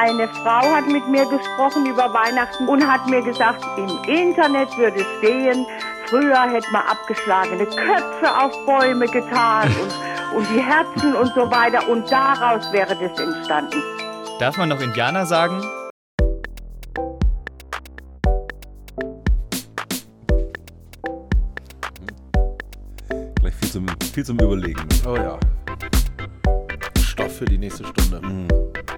Eine Frau hat mit mir gesprochen über Weihnachten und hat mir gesagt, im Internet würde stehen, früher hätte man abgeschlagene Köpfe auf Bäume getan und die Herzen und so weiter. Und daraus wäre das entstanden. Darf man noch Indianer sagen? Gleich viel zum Überlegen. Oh ja. Stoff für die nächste Stunde. Mhm.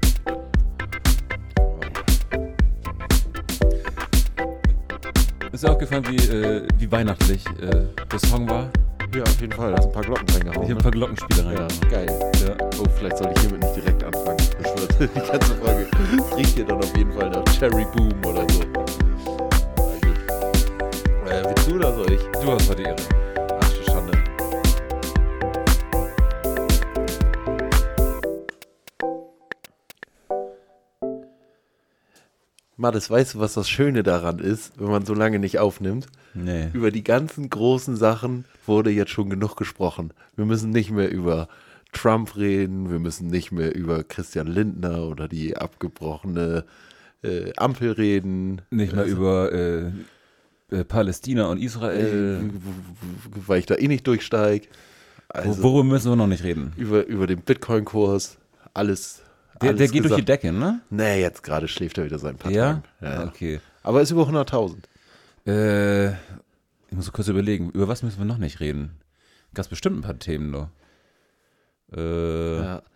Ist dir aufgefallen, wie weihnachtlich der Song war? Ja, auf jeden Fall. Da hast ein paar Glocken reingehauen. Ich habe ein paar Glockenspiele Ja, reingehauen. geil. Ja. Oh, vielleicht sollte ich hiermit nicht direkt anfangen. Das wird die ganze Folge. Es riecht hier dann auf jeden Fall nach Cherry Boom oder so. Willst du oder soll ich? Du hast heute Ehre. Ach, du Schande. Mattes, weißt du, was das Schöne daran ist, wenn man so lange nicht aufnimmt? Nee. Über die ganzen großen Sachen wurde jetzt schon genug gesprochen. Wir müssen nicht mehr über Trump reden, wir müssen nicht mehr über Christian Lindner oder die abgebrochene Ampel reden. Nicht mal über Palästina und Israel. Weil ich da eh nicht durchsteige. Also Worüber müssen wir noch nicht reden? über den Bitcoin-Kurs, alles. Der alles geht durch die gesagt. Decke, ne? Nee, jetzt gerade schläft er wieder seit ein paar Ja? Tagen. Ja. Okay. Aber ist über 100.000. Ich muss so kurz überlegen, über was müssen wir noch nicht reden? Ganz bestimmt ein paar Themen nur. Ja.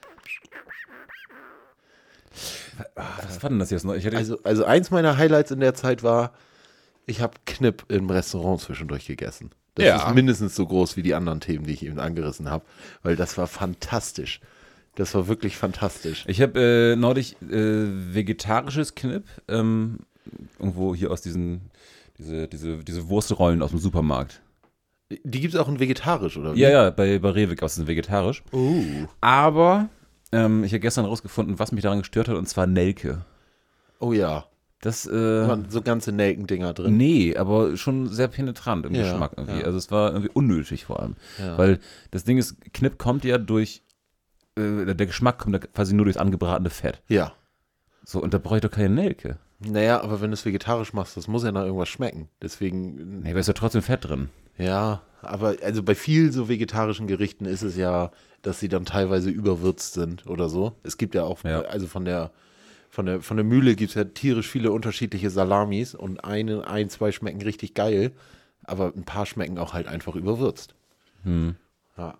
Was war denn das jetzt noch? Ich hatte Also eins meiner Highlights in der Zeit war, ich habe Knipp im Restaurant zwischendurch gegessen. Das Ja. ist mindestens so groß wie die anderen Themen, die ich eben angerissen habe, weil das war fantastisch. Das war wirklich fantastisch. Ich habe neulich vegetarisches Knipp irgendwo hier aus diese Wurstrollen aus dem Supermarkt. Die gibt es auch in vegetarisch, oder wie? Ja, bei Rewe gab es ein vegetarisch. Oh. Aber ich habe gestern rausgefunden, was mich daran gestört hat, und zwar Nelke. Oh ja. Das, Waren so ganze Nelkendinger drin. nee, aber schon sehr penetrant im Ja, Geschmack irgendwie. ja. Also es war irgendwie unnötig vor allem. Ja. Weil das Ding ist, Knipp kommt ja durch, der Geschmack kommt ja quasi nur durchs angebratene Fett. Ja. So, und da brauche ich doch keine Nelke. Naja, aber wenn du es vegetarisch machst, das muss ja nach irgendwas schmecken. Deswegen, Nee, aber ist ja trotzdem Fett drin. ja, aber also bei vielen so vegetarischen Gerichten ist es ja, dass sie dann teilweise überwürzt sind oder so. Es gibt ja auch, Ja. also von der Mühle gibt es ja tierisch viele unterschiedliche Salamis und zwei schmecken richtig geil, aber ein paar schmecken auch halt einfach überwürzt. Ja.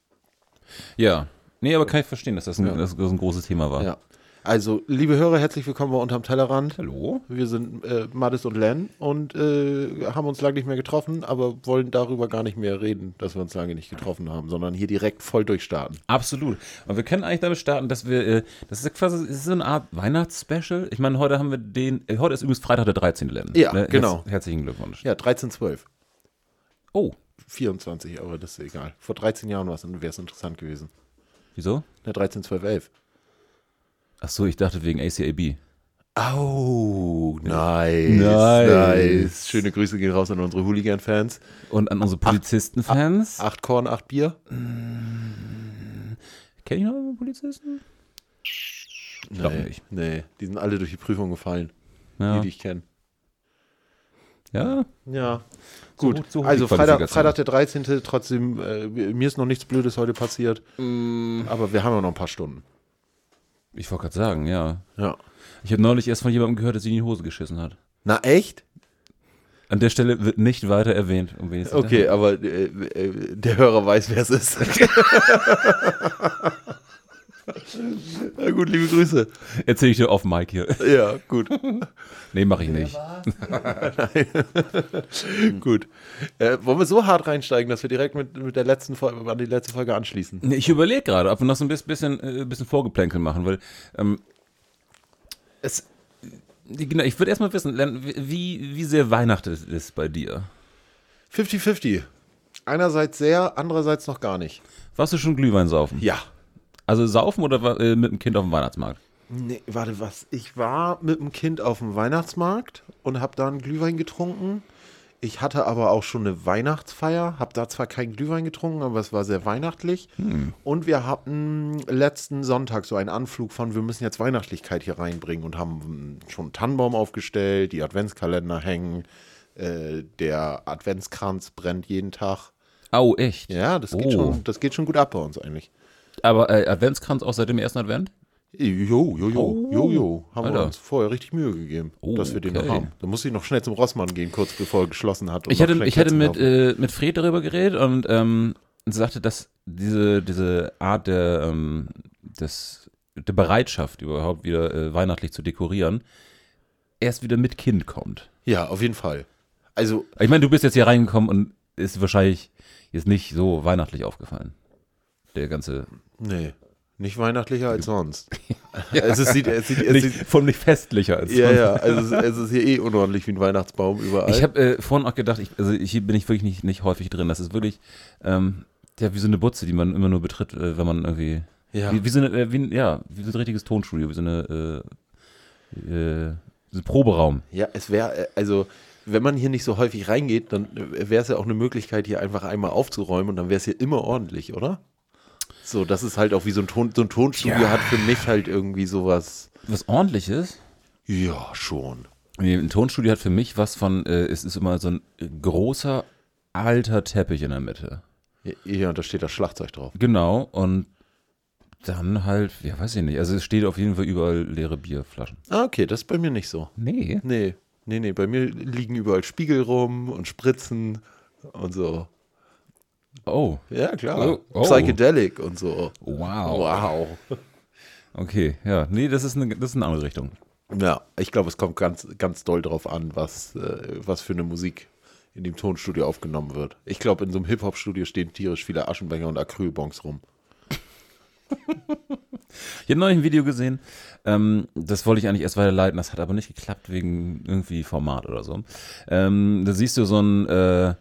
Ja. Nee, aber kann ich verstehen, dass das ein großes Thema war. Ja. Also, liebe Hörer, herzlich willkommen bei Unterm Tellerrand. Hallo? Wir sind Mattes und Len und haben uns lange nicht mehr getroffen, aber wollen darüber gar nicht mehr reden, dass wir uns lange nicht getroffen haben, sondern hier direkt voll durchstarten. Absolut. Und wir können eigentlich damit starten, dass wir, das ist quasi das ist so eine Art Weihnachtsspecial. Ich meine, heute haben wir heute ist übrigens Freitag der 13. Len. Ja, genau. Herzlichen Glückwunsch. Ja, 13,12. Oh, 24, aber das ist egal. Vor 13 Jahren wäre es interessant gewesen. wieso? Ja, 13, 12, 11. Ach so, ich dachte wegen ACAB. Oh, Nice. nice. Schöne Grüße gehen raus an unsere Hooligan-Fans. Und an unsere Polizisten-Fans. 8 Korn, 8 Bier. Kenn ich noch einen Polizisten? Ich glaube nicht. Nee, die sind alle durch die Prüfung gefallen, Ja. die ich kenne. Ja. Ja, So gut. hoch- so hoch Also die Qualifikation. Freitag der 13. Trotzdem, mir ist noch nichts Blödes heute passiert, aber wir haben ja noch ein paar Stunden. Ich wollte gerade sagen, ja. Ja. Ich habe neulich erst von jemandem gehört, der sich in die Hose geschissen hat. Na echt? An der Stelle wird nicht weiter erwähnt. Um wen es sich Okay, handelt. aber der Hörer weiß, wer es ist. Na gut, liebe Grüße. Erzähl ich dir off Mike hier. Ja, gut. Nee, mach ich nicht. Gut. Wollen wir so hart reinsteigen, dass wir direkt mit der letzten Folge, an die letzte Folge anschließen? Nee, ich überlege gerade, ob wir noch so ein bisschen Vorgeplänkel machen, weil genau, ich würde erstmal wissen, Len, wie sehr weihnachtet es bei dir? 50-50. Einerseits sehr, andererseits noch gar nicht. Warst du schon Glühwein saufen? Ja. Also saufen oder mit dem Kind auf dem Weihnachtsmarkt? Nee, warte, was? Ich war mit dem Kind auf dem Weihnachtsmarkt und habe da einen Glühwein getrunken. Ich hatte aber auch schon eine Weihnachtsfeier, habe da zwar keinen Glühwein getrunken, aber es war sehr weihnachtlich. Und wir hatten letzten Sonntag so einen Anflug von, wir müssen jetzt Weihnachtlichkeit hier reinbringen und haben schon einen Tannenbaum aufgestellt, die Adventskalender hängen, der Adventskranz brennt jeden Tag. Au, echt? Ja, das geht schon gut ab bei uns eigentlich. Aber Adventskranz auch seit dem ersten Advent? Jo. Haben Alter. wir uns vorher richtig Mühe gegeben, dass wir den noch okay. haben. Da musste ich noch schnell zum Rossmann gehen, kurz bevor er geschlossen hat. Ich hatte mit Fred darüber geredet und sie sagte, dass diese Art der Bereitschaft, überhaupt wieder weihnachtlich zu dekorieren, erst wieder mit Kind kommt. Ja, auf jeden Fall. Also, Ich meine, du bist jetzt hier reingekommen und ist wahrscheinlich jetzt nicht so weihnachtlich aufgefallen. Der ganze... nee, nicht weihnachtlicher als sonst. Ja. Es sieht nicht festlicher als ja, also es ist hier unordentlich wie ein Weihnachtsbaum überall. Ich habe vorhin auch gedacht, hier bin ich wirklich nicht häufig drin. Das ist wirklich wie so eine Butze, die man immer nur betritt, wenn man irgendwie wie so ein richtiges Tonstudio, wie so ein Proberaum. Ja, es wäre, also wenn man hier nicht so häufig reingeht, dann wäre es ja auch eine Möglichkeit, hier einfach einmal aufzuräumen und dann wäre es hier immer ordentlich, oder? So, das ist halt auch wie so ein Tonstudio hat für mich halt irgendwie sowas. Was Ordentliches? Ja, schon. Nee, ein Tonstudio hat für mich was von, es ist immer so ein großer, alter Teppich in der Mitte. Ja, und da steht das Schlagzeug drauf. Genau, und dann halt, ja, weiß ich nicht, also es steht auf jeden Fall überall leere Bierflaschen. Ah, okay, das ist bei mir nicht so. Nee. Nee, bei mir liegen überall Spiegel rum und Spritzen und so. Oh. Ja, klar. Oh. Psychedelic und so. Wow. Okay, ja, nee, das ist eine andere Richtung. Ja, ich glaube, es kommt ganz, ganz doll drauf an, was für eine Musik in dem Tonstudio aufgenommen wird. Ich glaube, in so einem Hip-Hop-Studio stehen tierisch viele Aschenbecher und Acrylbons rum. Ich habe neulich ein Video gesehen, das wollte ich eigentlich erst weiterleiten, das hat aber nicht geklappt wegen irgendwie Format oder so. Da siehst du so einen,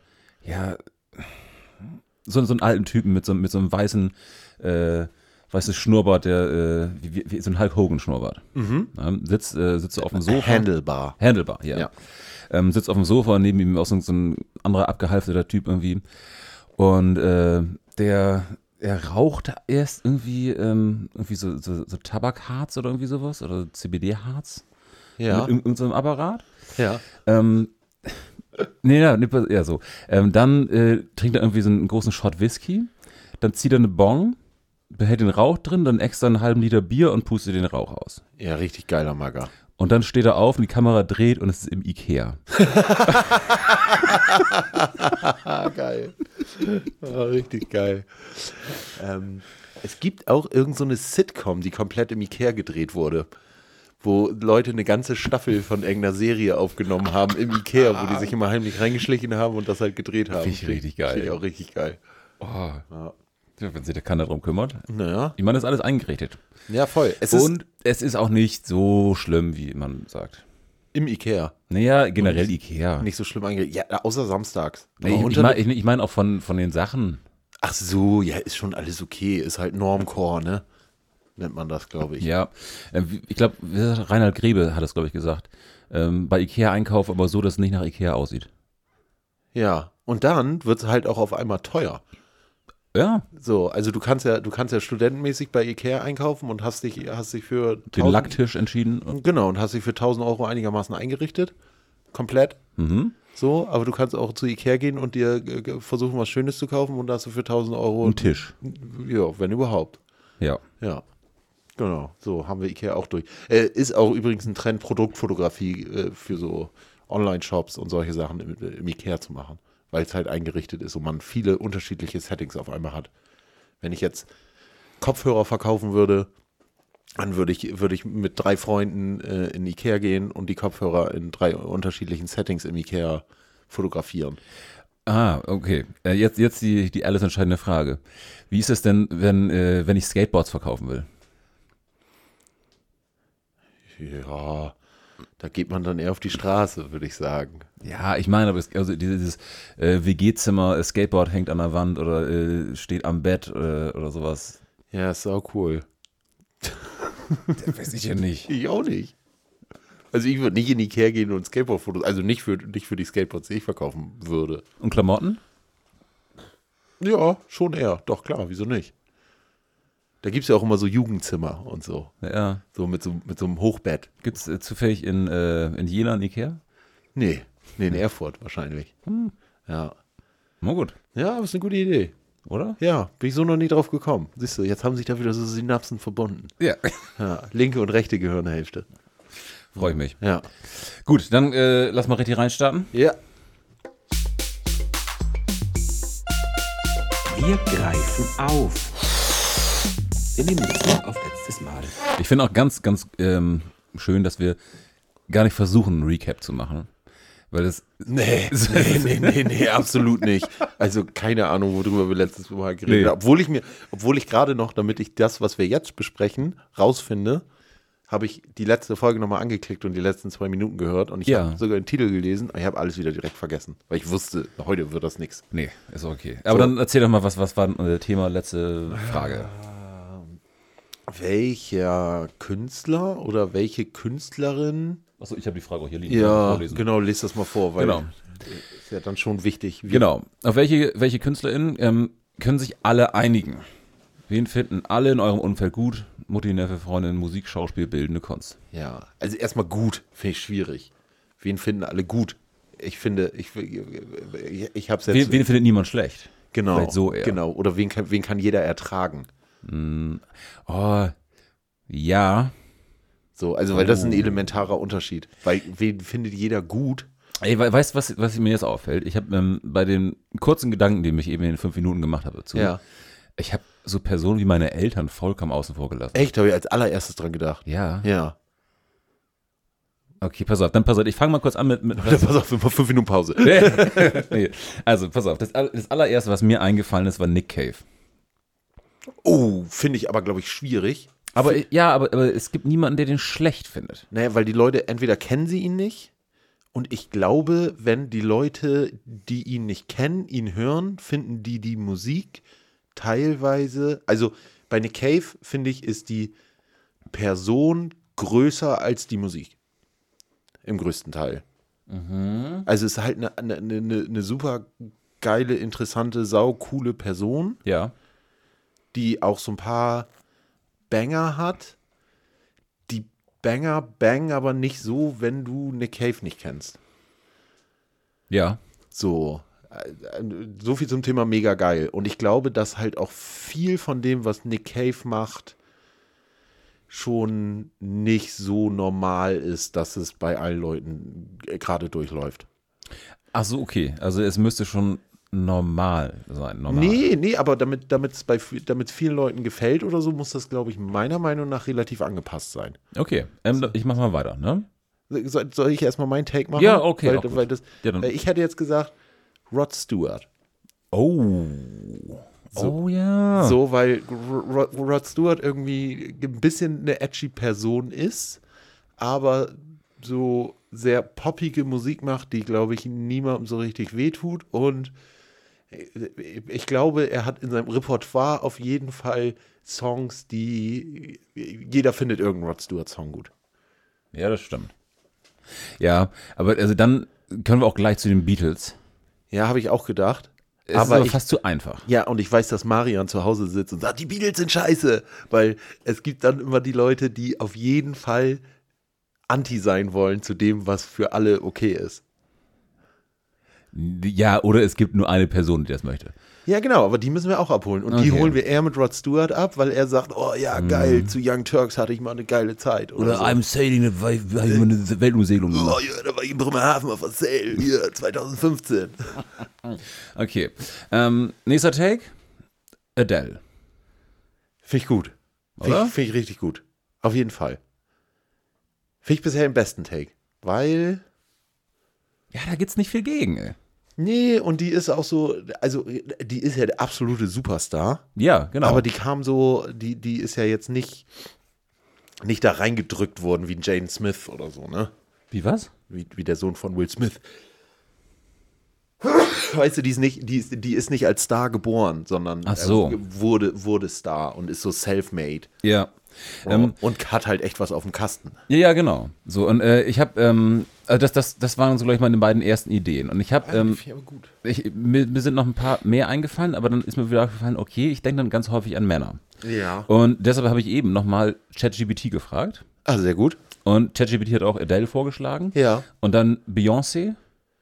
so einen alten Typen mit so einem weißen Schnurrbart, der wie so ein Hulk Hogan Schnurrbart. Ja, sitzt so auf dem Sofa. Handlebar, ja. Sitzt auf dem Sofa, neben ihm auch so ein anderer abgehalfterter Typ irgendwie. Und er raucht erst irgendwie so Tabakharz oder irgendwie sowas oder CBD-Harz. Ja. Mit irgendeinem Apparat. Ja. Ja, so. Dann trinkt er irgendwie so einen großen Shot Whisky, dann zieht er eine Bong, behält den Rauch drin, dann extra einen halben Liter Bier und pustet den Rauch aus. Ja, richtig geiler Magger. Und dann steht er auf und die Kamera dreht und es ist im Ikea. Geil. Oh, richtig geil. Es gibt auch irgend so eine Sitcom, die komplett im Ikea gedreht wurde, wo Leute eine ganze Staffel von irgendeiner Serie aufgenommen haben im Ikea, wo die sich immer heimlich reingeschlichen haben und das halt gedreht haben. Richtig geil. Finde ich auch richtig geil. Oh. Ja, wenn sich der Kanner darum kümmert. Naja. Ich meine, das ist alles eingerichtet. Ja, voll. Es ist auch nicht so schlimm, wie man sagt. Im Ikea. Naja, generell Ikea. Nicht so schlimm eingerichtet. Ja, außer samstags. Nee, ich meine auch von den Sachen. Ach so, ja, ist schon alles okay. Ist halt Normcore, ne? Nennt man das, glaube ich. Ja, ich glaube, Reinhard Grebe hat es, glaube ich, gesagt. Bei Ikea einkaufen, aber so, dass es nicht nach Ikea aussieht. Ja, und dann wird es halt auch auf einmal teuer. Ja. So, also du kannst ja studentenmäßig bei Ikea einkaufen und hast dich für den Lacktisch entschieden. Genau, und hast dich für 1.000 Euro einigermaßen eingerichtet. Komplett. Mhm. So, aber du kannst auch zu Ikea gehen und dir versuchen, was Schönes zu kaufen und da hast du für 1.000 Euro einen Tisch. Ja, wenn überhaupt. Ja. Ja. Genau, so haben wir Ikea auch durch. Ist auch übrigens ein Trend, Produktfotografie für so Online-Shops und solche Sachen im Ikea zu machen, weil es halt eingerichtet ist und man viele unterschiedliche Settings auf einmal hat. Wenn ich jetzt Kopfhörer verkaufen würde, dann würde ich mit 3 Freunden in Ikea gehen und die Kopfhörer in 3 unterschiedlichen Settings im Ikea fotografieren. Ah, okay. Jetzt die alles entscheidende Frage. Wie ist es denn, wenn ich Skateboards verkaufen will? Ja, da geht man dann eher auf die Straße, würde ich sagen. Ja, ich meine, aber dieses WG-Zimmer, Skateboard hängt an der Wand oder steht am Bett oder sowas. Ja, ist auch cool. Das weiß ich ja nicht. Ich auch nicht. Also ich würde nicht in Ikea gehen und Skateboard-Fotos, also nicht für die Skateboards, die ich verkaufen würde. Und Klamotten? Ja, schon eher. Doch, klar, wieso nicht? Da gibt es ja auch immer so Jugendzimmer und so. Ja. So mit so einem Hochbett. Gibt es zufällig in Jena ein Ikea? Nee, in Erfurt wahrscheinlich. Ja. Na gut, Ja, aber ist eine gute Idee. oder? Ja, bin ich so noch nie drauf gekommen. Siehst du, jetzt haben sich da wieder so Synapsen verbunden. Ja. Ja, linke und rechte Gehirnhälfte. Freue ich mich. Ja. Gut, dann lass mal richtig reinstarten. Ja. Wir greifen auf. Wir nehmen Bezug auf letztes Mal. Ich finde auch ganz, ganz schön, dass wir gar nicht versuchen, einen Recap zu machen. Weil das. Nee, absolut nicht. Also keine Ahnung, worüber wir letztes Mal geredet haben. Obwohl ich gerade noch, damit ich das, was wir jetzt besprechen, rausfinde, habe ich die letzte Folge nochmal angeklickt und die letzten 2 Minuten gehört und ich habe sogar den Titel gelesen und ich habe alles wieder direkt vergessen, weil ich wusste, heute wird das nichts. Nee, ist okay. Aber dann erzähl doch mal, was war denn Thema, letzte Frage? Welcher Künstler oder welche Künstlerin? Achso, ich habe die Frage auch hier liegen. Ja, genau, lese das mal vor, weil Genau. ist ja dann schon wichtig. Genau. Auf welche KünstlerInnen können sich alle einigen? Wen finden alle in eurem Umfeld gut? Mutti, Neffe, Freundin, Musik, Schauspiel, bildende Kunst. Ja, also erstmal gut, finde ich schwierig. Wen finden alle gut? Ich finde, ich habe es jetzt... Wen findet niemand schlecht? Genau, Vielleicht so eher. genau. Oder wen kann jeder ertragen? Oh, ja. So, also weil das ist ein elementarer Unterschied. Weil wen findet jeder gut? Ey, weißt du, was mir jetzt auffällt? Ich habe bei den kurzen Gedanken, die ich eben in den 5 Minuten gemacht habe, ich habe so Personen wie meine Eltern vollkommen außen vor gelassen. Echt, habe ich als allererstes dran gedacht. Ja. Ja. Okay, pass auf. Ich fange mal kurz an mit Pass auf, 5 Minuten Pause. nee. Also, pass auf. Das allererste, was mir eingefallen ist, war Nick Cave. Oh, finde ich aber, glaube ich, schwierig. Aber es gibt niemanden, der den schlecht findet. Naja, weil die Leute, entweder kennen sie ihn nicht und ich glaube, wenn die Leute, die ihn nicht kennen, ihn hören, finden die Musik teilweise, also bei Nick Cave, finde ich, ist die Person größer als die Musik. Im größten Teil. Also es ist halt eine super geile, interessante, saucoole Person, Ja. die auch so ein paar Banger hat. Die Banger bang aber nicht so, wenn du Nick Cave nicht kennst. Ja. So viel zum Thema mega geil. Und ich glaube, dass halt auch viel von dem, was Nick Cave macht, schon nicht so normal ist, dass es bei allen Leuten gerade durchläuft. Ach so, okay. Also es müsste schon normal sein. Normal. Nee, aber damit es vielen Leuten gefällt oder so, muss das, glaube ich, meiner Meinung nach relativ angepasst sein. Okay, ich mach mal weiter, ne? Soll ich erstmal meinen Take machen? Ja, okay. Weil ich hätte jetzt gesagt, Rod Stewart. Oh. So. Oh ja. So, weil Rod Stewart irgendwie ein bisschen eine edgy Person ist, aber so sehr poppige Musik macht, die, glaube ich, niemandem so richtig wehtut. Und ich glaube, er hat in seinem Repertoire auf jeden Fall Songs, die jeder findet irgendeinen Rod Stewart-Song gut. Ja, das stimmt. Ja, aber also dann können wir auch gleich zu den Beatles. Ja, habe ich auch gedacht. Es ist aber fast zu einfach. Ja, und ich weiß, dass Marian zu Hause sitzt und sagt, die Beatles sind scheiße. Weil es gibt dann immer die Leute, die auf jeden Fall anti sein wollen zu dem, was für alle okay ist. Ja, oder es gibt nur eine Person, die das möchte. Ja, genau, aber die müssen wir auch abholen. Und die holen wir eher mit Rod Stewart ab, weil er sagt, oh ja, geil, zu Young Turks hatte ich mal eine geile Zeit. Oder so. I'm sailing, eine Weltumsegelung gemacht. Oh ja, da war ich in Bremerhaven auf der Sail, hier, 2015. Okay, nächster Take, Adele. Finde ich gut. Finde ich richtig gut. Auf jeden Fall. Finde ich bisher den besten Take. Weil... Ja, da gibt's nicht viel gegen, ey. Nee, und die ist auch so, also die ist ja der absolute Superstar. Ja, genau. Aber die kam so, die ist ja jetzt nicht da reingedrückt worden wie ein Jaden Smith oder so, ne? Wie was? Wie der Sohn von Will Smith. weißt du, die ist nicht als Star geboren, sondern Ach so. wurde Star und ist so self-made. Ja. Und hat halt echt was auf dem Kasten. Ja, genau. So, und ich habe, das waren so, glaube ich, meine beiden ersten Ideen. Und ich habe, aber gut. mir sind noch ein paar mehr eingefallen, aber dann ist mir wieder aufgefallen, okay, ich denke dann ganz häufig an Männer. Ja. Und deshalb habe ich eben nochmal ChatGPT gefragt. Ah, sehr gut. Und ChatGPT hat auch Adele vorgeschlagen. Ja. Und dann Beyoncé.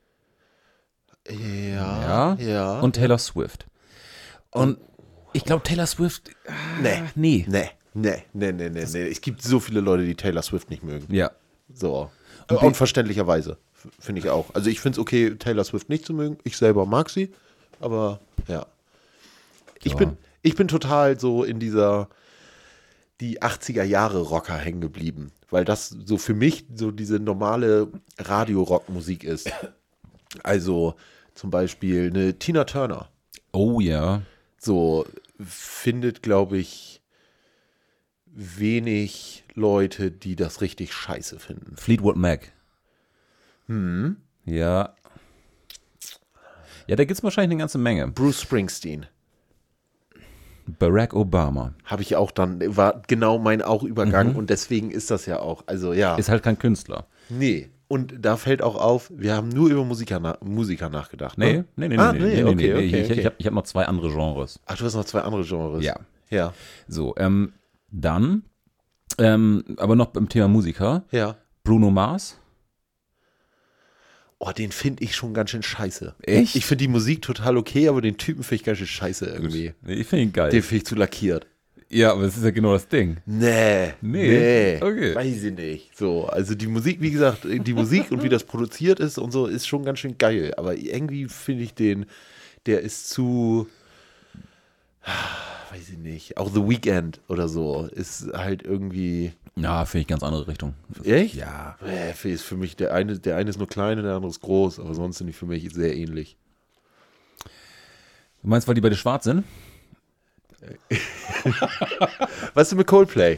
Ja. Und Taylor Swift. Und ich glaube, Taylor Swift. Nee. Nee. Es gibt so viele Leute, die Taylor Swift nicht mögen. Ja. So. Und verständlicherweise, finde ich auch. Also ich finde es okay, Taylor Swift nicht zu mögen. Ich selber mag sie, aber ja. Ich bin total so in die 80er Jahre Rocker hängen geblieben, weil das so für mich so diese normale Radio-Rock-Musik ist. Also zum Beispiel eine Tina Turner. Oh ja. So findet, glaube ich, wenig Leute, die das richtig scheiße finden. Fleetwood Mac. Ja. Ja, da gibt es wahrscheinlich eine ganze Menge. Bruce Springsteen. Barack Obama. Habe ich auch dann, war genau mein auch Übergang und deswegen ist das ja auch, also ja. Ist halt kein Künstler. Nee. Und da fällt auch auf, wir haben nur über Musiker nachgedacht. Nee. Ne? Okay. Ich hab noch zwei andere Genres. Ach, du hast noch zwei andere Genres. Ja. So, dann, aber noch beim Thema Musiker, Ja. Bruno Mars. Oh, den finde ich schon ganz schön scheiße. Echt? Ich finde die Musik total okay, aber den Typen finde ich ganz schön scheiße irgendwie. Nee, ich finde ihn geil. Den finde ich zu lackiert. Ja, aber das ist ja genau das Ding. Nee. Okay. Weiß ich nicht. So, also die Musik, wie gesagt, die Musik und wie das produziert ist und so, ist schon ganz schön geil. Aber irgendwie finde ich der ist zu, weiß ich nicht, auch The Weeknd oder so, ist halt irgendwie. Ja, finde ich ganz andere Richtung. Echt? Ja. Ist für mich, der eine ist nur klein und der andere ist groß, aber sonst sind die für mich sehr ähnlich. Du meinst, weil die beide schwarz sind? Was ist mit Coldplay?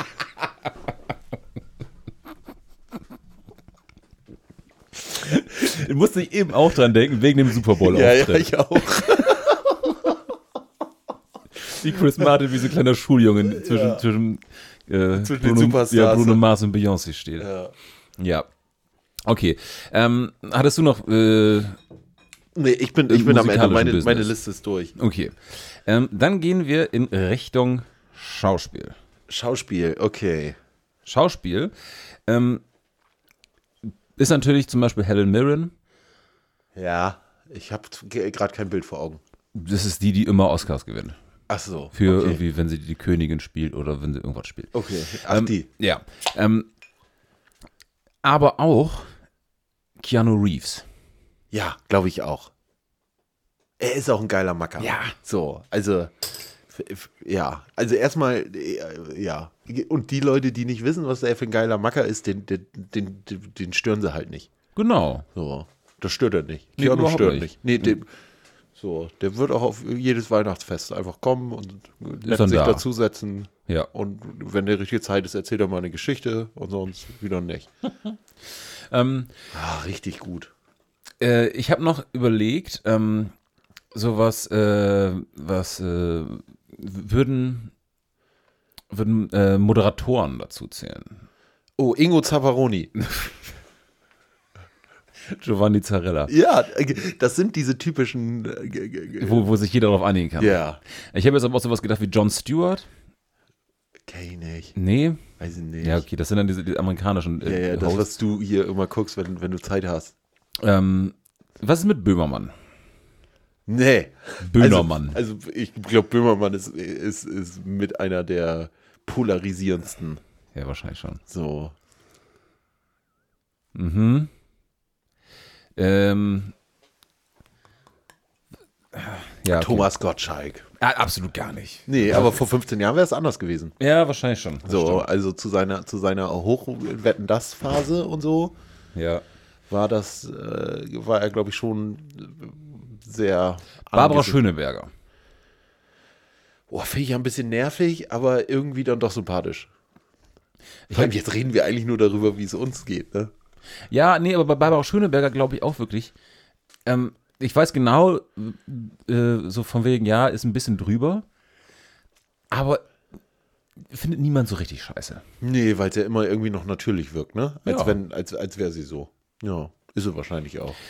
Ich musste ich eben auch dran denken, wegen dem Super Bowl Ja, ich auch. Wie Chris Martin, wie so ein kleiner Schuljunge zwischen den Bruno, Superstars. ja, Bruno Mars und Beyoncé steht. Ja. Okay. Hattest du noch Nee, ich bin am Ende. Meine Business. Liste ist durch. Okay. Dann gehen wir in Richtung Schauspiel. Schauspiel, okay. Schauspiel ist natürlich zum Beispiel Helen Mirren. Ja, ich habe gerade kein Bild vor Augen. Das ist die immer Oscars gewinnt. Ach so. Für okay. irgendwie, wenn sie die Königin spielt oder wenn sie irgendwas spielt. Okay, ach die. Ja. Aber auch Keanu Reeves. Ja, glaube ich auch. Er ist auch ein geiler Macker. Ja. So, also, ja. Also erstmal, ja. Und die Leute, die nicht wissen, was er für ein geiler Macker ist, den stören sie halt nicht. Genau. So, das stört er nicht. Nee, Keanu überhaupt stört nicht. nicht. Nee, der wird auch auf jedes Weihnachtsfest einfach kommen und dann sich da. dazusetzen. Ja. Und wenn der richtige Zeit ist, erzählt er mal eine Geschichte und sonst wieder nicht. Richtig gut. Ich habe noch überlegt, sowas, was würden Moderatoren dazu zählen? Oh, Ingo Zapparoni. Giovanni Zarella. Ja, das sind diese typischen. Wo sich jeder darauf einigen kann. Ja. Ich habe jetzt aber auch sowas gedacht wie Jon Stewart. Kenn ich nicht. Nee. Weiß ich nicht. Ja, okay, das sind dann diese amerikanischen Ja, das, Hosts. was du hier immer guckst, wenn du Zeit hast. Was ist mit Böhmermann? Nee. Böhmermann. Also ich glaube, Böhmermann ist mit einer der polarisierendsten. Ja, wahrscheinlich schon. So. Mhm. Ja, okay. Thomas Gottschalk. Absolut gar nicht. Nee, aber vor 15 Jahren wäre es anders gewesen. Ja, wahrscheinlich schon. Das So, stimmt. also zu seiner Hochwetten-das-Phase und so Ja. war er, glaube ich, schon sehr Barbara angesehen. Schöneberger. Oh, finde ich ja ein bisschen nervig, aber irgendwie dann doch sympathisch. Vor allem jetzt reden wir eigentlich nur darüber, wie es uns geht, ne? Ja, nee, aber bei Barbara Schöneberger glaube ich auch wirklich, ich weiß genau, so von wegen, ja, ist ein bisschen drüber, aber findet niemand so richtig scheiße. Nee, weil es ja immer irgendwie noch natürlich wirkt, ne? Als Ja. als wäre sie so. Ja, ist sie wahrscheinlich auch.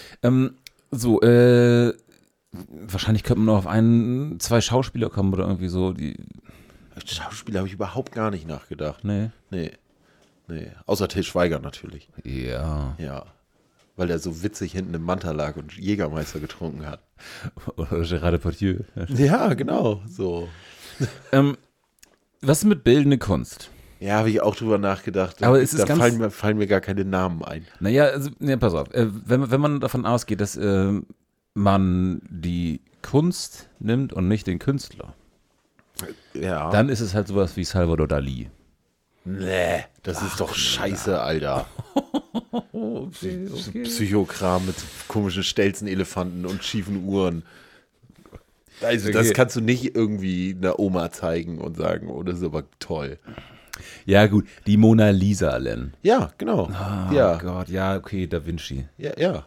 Wahrscheinlich könnte man noch auf 2 Schauspieler kommen oder irgendwie so, die, Als Schauspieler habe ich überhaupt gar nicht nachgedacht. ne? Nee. Außer Til Schweiger natürlich. Ja. Ja. Weil der so witzig hinten im Manta lag und Jägermeister getrunken hat. Oder Gérard Depardieu. Ja, genau. So. Was ist mit bildende Kunst? Ja, habe ich auch drüber nachgedacht. Aber es ist da ganz- fallen mir gar keine Namen ein. Naja, also, ne, pass auf. Wenn man davon ausgeht, dass man die Kunst nimmt und nicht den Künstler, Ja. dann ist es halt sowas wie Salvador Dalí. Nee, das ist doch scheiße, Alter. Okay. Psychokram mit komischen Stelzenelefanten und schiefen Uhren. Also, Okay. das kannst du nicht irgendwie einer Oma zeigen und sagen, oh, das ist aber toll. Ja, gut, die Mona Lisa, Len. Ja, genau. Oh ja, Gott, ja, okay, Da Vinci. ja.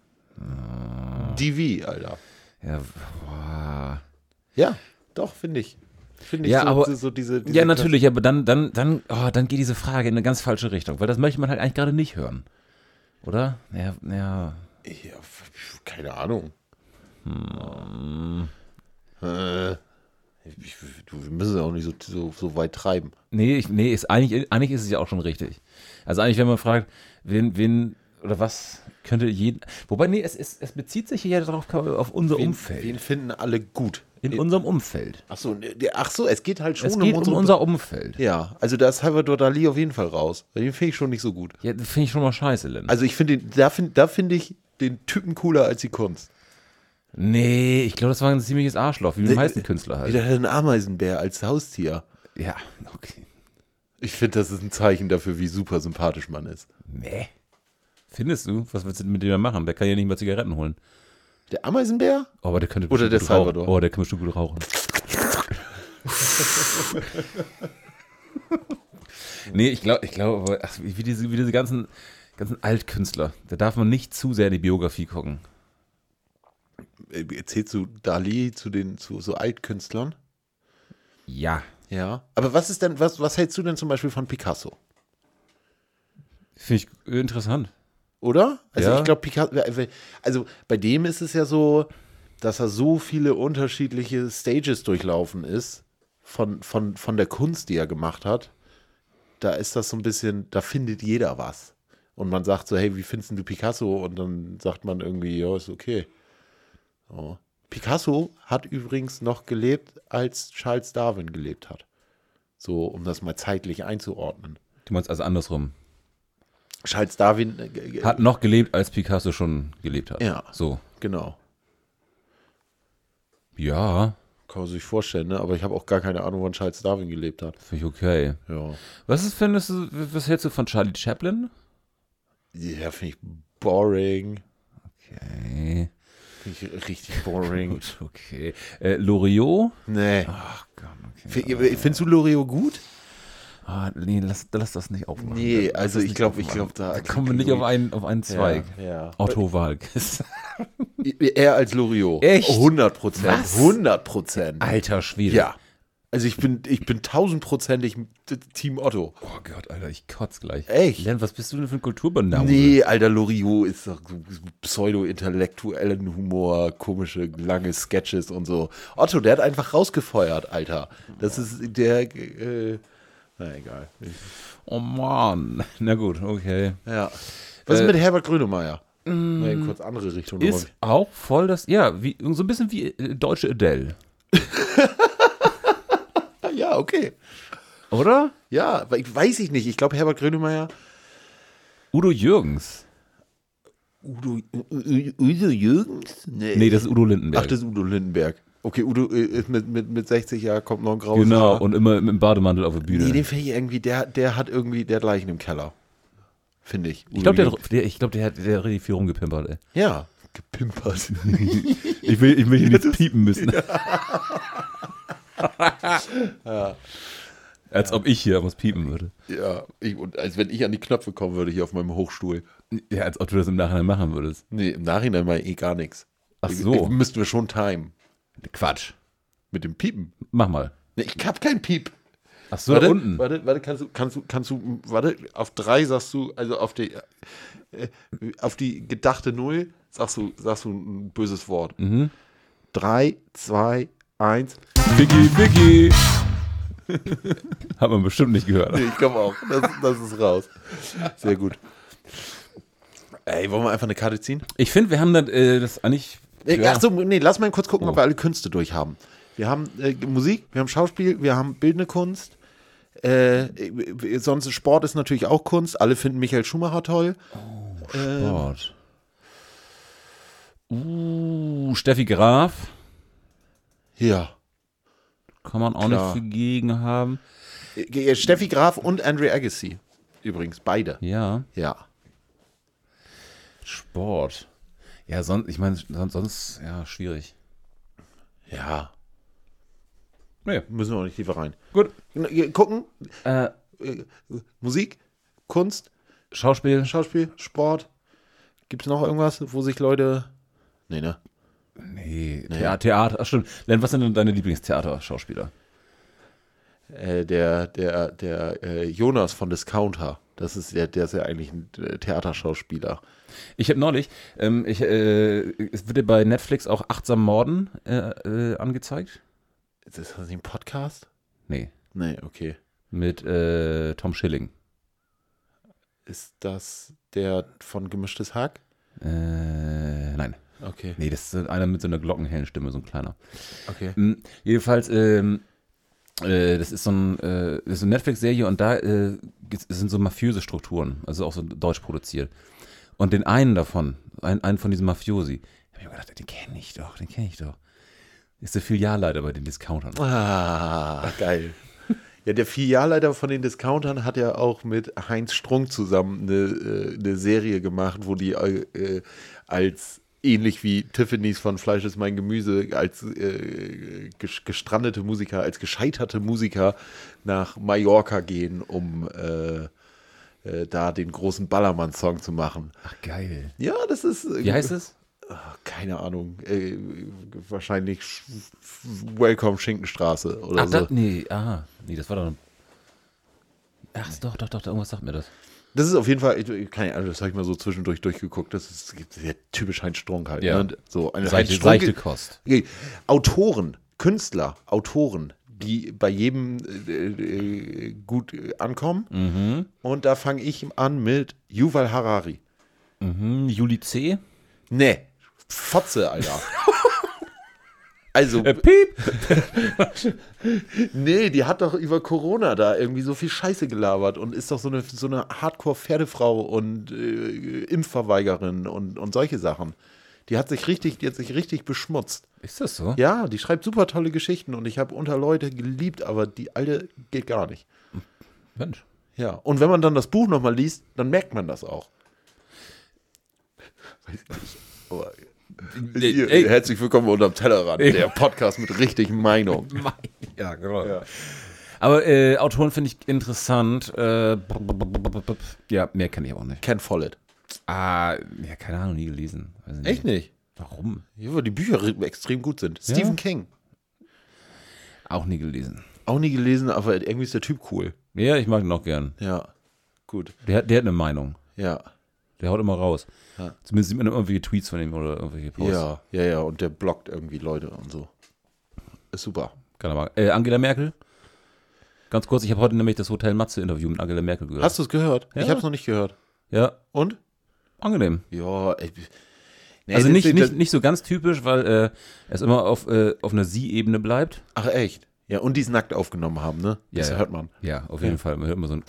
DV, Alter. Ja, boah. Ja, doch, finde ich. Finde ich Ja, so, aber- so diese Ja, natürlich, aber dann geht diese Frage in eine ganz falsche Richtung, weil das möchte man halt eigentlich gerade nicht hören. Oder? Ja. Ja, keine Ahnung. Wir müssen es auch nicht so weit treiben. Nee, eigentlich ist es ja auch schon richtig. Also eigentlich, wenn man fragt, wen oder was könnte jeden. Wobei, nee, es bezieht sich ja darauf auf unser Umfeld. Wen finden alle gut? In unserem Umfeld. Ach so, es geht halt schon Es geht um unser Umfeld. Ja, also da ist Salvador Dalí auf jeden Fall raus. Den finde ich schon nicht so gut. Ja, das finde ich schon mal scheiße, Len. Also ich finde, da finde ich den Typen cooler als die Kunst. Nee, ich glaube, das war ein ziemliches Arschloch, wie die meisten Künstler halt. Wieder ein Ameisenbär als Haustier. Ja, okay. Ich finde, das ist ein Zeichen dafür, wie super sympathisch man ist. Nee. Findest du? Was willst du mit dem machen? Der kann ja nicht mal Zigaretten holen. Der Ameisenbär? Oh, aber der könnte Oder bestimmt der gut rauchen. Salvador? Oh, der kann bestimmt gut rauchen. Nee, ich glaube, wie diese ganzen Altkünstler, da darf man nicht zu sehr in die Biografie gucken. Erzählst du Dalí zu so Altkünstlern? Ja. Ja. Aber was hältst du denn zum Beispiel von Picasso? Finde ich interessant. Oder? Also Ja. ich glaube, Picasso, also bei dem ist es ja so, dass er so viele unterschiedliche Stages durchlaufen ist von der Kunst, die er gemacht hat. Da ist das so ein bisschen, da findet jeder was. Und man sagt so, hey, wie findest du Picasso? Und dann sagt man irgendwie, ja, ist okay. So. Picasso hat übrigens noch gelebt, als Charles Darwin gelebt hat. So, um das mal zeitlich einzuordnen. Du meinst also andersrum. Charles Darwin Hat noch gelebt, als Picasso schon gelebt hat. Ja. So. genau. Ja, Kann man sich vorstellen, ne? Aber ich habe auch gar keine Ahnung, wann Charles Darwin gelebt hat. finde ich okay. Ja. Was hältst du von Charlie Chaplin? Ja, finde ich boring. Okay. Finde ich richtig boring. Gut, okay. Loriot? Nee. Ach Gott, okay. Findest du Loriot gut? Nee, lass das nicht aufmachen. Nee, Lass also das ich nicht glaube, aufmachen. da Da kommen wir nicht auf einen Zweig. Ja. Otto Walkes. Er als Loriot. Echt? 100%. Was? 100%. Alter Schwede. Ja. Also ich bin 1000%ig Team Otto. Oh Gott, Alter, ich kotz gleich. Echt? Len, was bist du denn für ein Kulturbanause? Nee, Alter, Loriot ist doch so pseudo-intellektuellen Humor, komische, lange Sketches und so. Otto, der hat einfach rausgefeuert, Alter. Das ist na egal. Oh Mann. Na gut, okay. Ja. Was ist mit Herbert Grönemeyer? Na, in kurz andere Richtung. Ist auch voll das, ja, so ein bisschen wie deutsche Adele. Ja, okay. Oder? Ja, aber weiß ich nicht. Ich glaube, Herbert Grönemeyer. Udo Jürgens. Udo Jürgens? Nee, das ist Udo Lindenberg. Ach, das ist Udo Lindenberg. Okay, Udo ist mit 60 Jahren, kommt noch ein graues Genau, Haar. und immer mit dem Bademantel auf der Bühne. Nee, den finde ich irgendwie, der hat irgendwie, der hat Leichen im Keller. Finde ich. Ich glaube, der hat richtig viel rumgepimpert, ey. Ja, gepimpert. Ich will hier nicht piepen müssen. Ja. Als ob ich hier was piepen würde. Ja, und als wenn ich an die Knöpfe kommen würde hier auf meinem Hochstuhl. Ja, als ob du das im Nachhinein machen würdest. Nee, im Nachhinein mal gar nichts. Ach so. Müssten wir schon timen. Quatsch. Mit dem Piepen. Mach mal. Nee, ich hab kein Piep. Ach so, Warte, da unten. warte, kannst du, warte, auf 3 sagst du, also auf die gedachte 0 sagst du ein böses Wort. 3, 2, 1. Vicky. Hat man bestimmt nicht gehört. Nee, ich glaube auch. Das ist raus. Sehr gut. Ey, wollen wir einfach eine Karte ziehen? Ich finde, wir haben das eigentlich. Ach so, nee, lass mal kurz gucken, ob wir alle Künste durch haben. Wir haben Musik, wir haben Schauspiel, wir haben bildende Kunst. Sonst Sport ist natürlich auch Kunst. Alle finden Michael Schumacher toll. Sport. Steffi Graf. Ja. Kann man auch Klar. nicht viel gegen haben. Steffi Graf und Andre Agassi. Übrigens, beide. Ja. Ja. Sport. Ja, ich meine, sonst, ja, schwierig. Ja. Nee. Müssen wir auch nicht tiefer rein. Gut. Gucken. Musik, Kunst, Schauspiel. Sport. Gibt es noch irgendwas, wo sich Leute. Nee, ne? Nee. Theater. Ach, stimmt. Len, was sind denn deine Lieblingstheaterschauspieler? Der Jonas von Discounter. Der ist ja eigentlich ein Theaterschauspieler. Ich habe neulich, es wird ja bei Netflix auch Achtsam Morden angezeigt. Ist das nicht ein Podcast? Nee. Nee, okay. Mit Tom Schilling. Ist das der von Gemischtes Hack? Nein. Okay. Nee, das ist einer mit so einer glockenhellen Stimme, so ein kleiner. Okay. Jedenfalls, das ist so eine Netflix-Serie und da sind so mafiöse Strukturen, also auch so deutsch produziert. Und den einen davon, einen von diesen Mafiosi, habe ich mir gedacht, den kenne ich doch. Ist der Filialleiter bei den Discountern. Ah, geil. Ja, der Filialleiter von den Discountern hat ja auch mit Heinz Strunk zusammen eine Serie gemacht, wo die als ähnlich wie Tiffany's von Fleisch ist mein Gemüse, als gestrandete Musiker, als gescheiterte Musiker nach Mallorca gehen, um da den großen Ballermann-Song zu machen. Ach, geil. Ja, das ist... Wie heißt es? Keine Ahnung. Wahrscheinlich Welcome Schinkenstraße oder so. Nee, das war doch... Ach, doch, irgendwas sagt mir das. Das ist auf jeden Fall, keine Ahnung, das habe ich mal so zwischendurch durchgeguckt. Das ist ja typisch Heinz Strunk halt. Ja. Ne? So eine Seichte Kost. Autoren, die bei jedem gut ankommen. Und da fange ich an mit Yuval Harari. Juli C. Nee, Fotze, Alter. Also, Piep! nee, die hat doch über Corona da irgendwie so viel Scheiße gelabert und ist doch so eine Hardcore-Pferdefrau und Impfverweigerin und solche Sachen. Die hat sich richtig beschmutzt. Ist das so? Ja, die schreibt super tolle Geschichten und ich habe unter Leute geliebt, aber die alte geht gar nicht. Mensch. Ja, und wenn man dann das Buch nochmal liest, dann merkt man das auch. Weiß ich nicht. Aber herzlich willkommen unterm Tellerrand, der Podcast mit richtig Meinung. Ja, genau. Ja. Aber Autoren finde ich interessant. Ja, mehr kann ich aber auch nicht. Ken Follett. Ja, keine Ahnung, nie gelesen. Weiß nicht. Echt nicht? Warum? Ja, weil die Bücher extrem gut sind. Ja? Stephen King. Auch nie gelesen. Auch nie gelesen, aber irgendwie ist der Typ cool. Ja, ich mag ihn auch gern. Ja, gut. Der hat eine Meinung. Ja. Der haut immer raus. Ja. Zumindest sieht man irgendwelche Tweets von ihm oder irgendwelche Posts. Ja, und der blockt irgendwie Leute und so. Ist super. Keine Ahnung. Angela Merkel? Ganz kurz, ich habe heute nämlich das Hotel Matze-Interview mit Angela Merkel gehört. Hast du es gehört? Ja. Ich habe es noch nicht gehört. Ja, Und? angenehm. Ja, nee, Also das- nicht so ganz typisch, weil es immer auf einer Sie-Ebene bleibt. Ach, echt? Ja, und die es nackt aufgenommen haben, ne? Das Ja. hört man. Ja, auf jeden Fall. Man hört immer so ein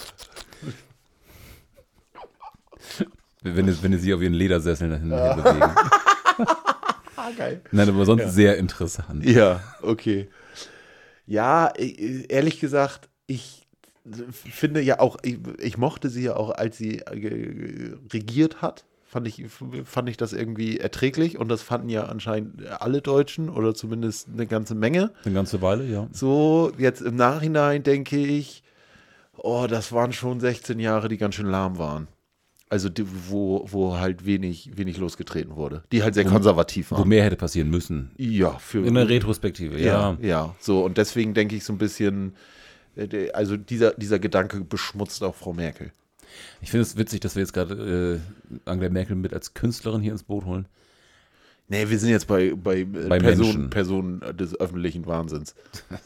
wenn sie auf ihren Ledersesseln dahin bewegen. Geil. Nein, aber sonst sehr interessant. Ja, okay. Ja, ehrlich gesagt, ich finde ja auch, ich mochte sie ja auch, als sie regiert hat. Fand ich das irgendwie erträglich und das fanden ja anscheinend alle Deutschen oder zumindest eine ganze Menge. Eine ganze Weile, ja. So, jetzt im Nachhinein denke ich, oh, das waren schon 16 Jahre, die ganz schön lahm waren. Also wo halt wenig losgetreten wurde. Die halt sehr konservativ Wo waren. mehr hätte passieren müssen. Ja, In der Retrospektive, ja. Ja. So, und deswegen denke ich so ein bisschen, also dieser Gedanke beschmutzt auch Frau Merkel. Ich finde es witzig, dass wir jetzt gerade Angela Merkel mit als Künstlerin hier ins Boot holen. Nee, wir sind jetzt bei Menschen. Personen des öffentlichen Wahnsinns.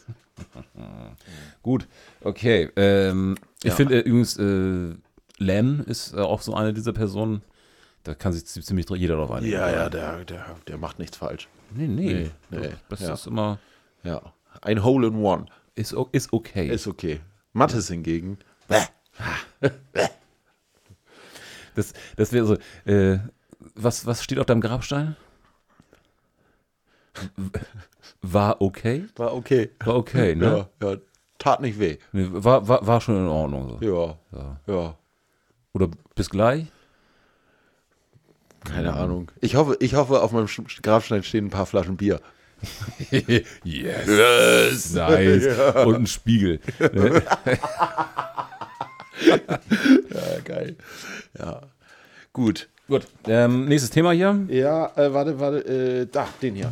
Gut, okay. Ich finde übrigens, Len ist auch so eine dieser Personen, da kann sich ziemlich jeder drauf einigen. Ja, der macht nichts falsch. Nee. Nee. Das Ja. ist immer, Ja. Ein Hole in One. ist okay. Ist okay. Mathis hingegen. Das wäre so, was steht auf deinem Grabstein? War okay? War okay. War okay, ne? Ja. Tat nicht weh. Nee, war schon in Ordnung. So. Ja. Oder bis gleich? Keine Ahnung. Ich hoffe, auf meinem Grabstein stehen ein paar Flaschen Bier. Yes. Nice. Und ein Spiegel. Ja, geil. Ja. Gut. Gut. Nächstes Thema hier. Ja, warte, da, den hier.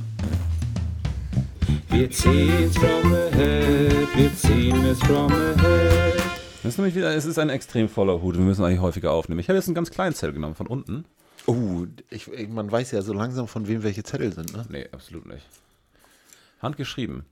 Wir ziehen's from the head, wir ziehen es from the head. Das ist nämlich wieder, es ist ein extrem voller Hut. Wir müssen eigentlich häufiger aufnehmen. Ich habe jetzt einen ganz kleinen Zettel genommen, von unten. Oh, man weiß ja so langsam, von wem welche Zettel sind, ne? Nee, absolut nicht. Handgeschrieben.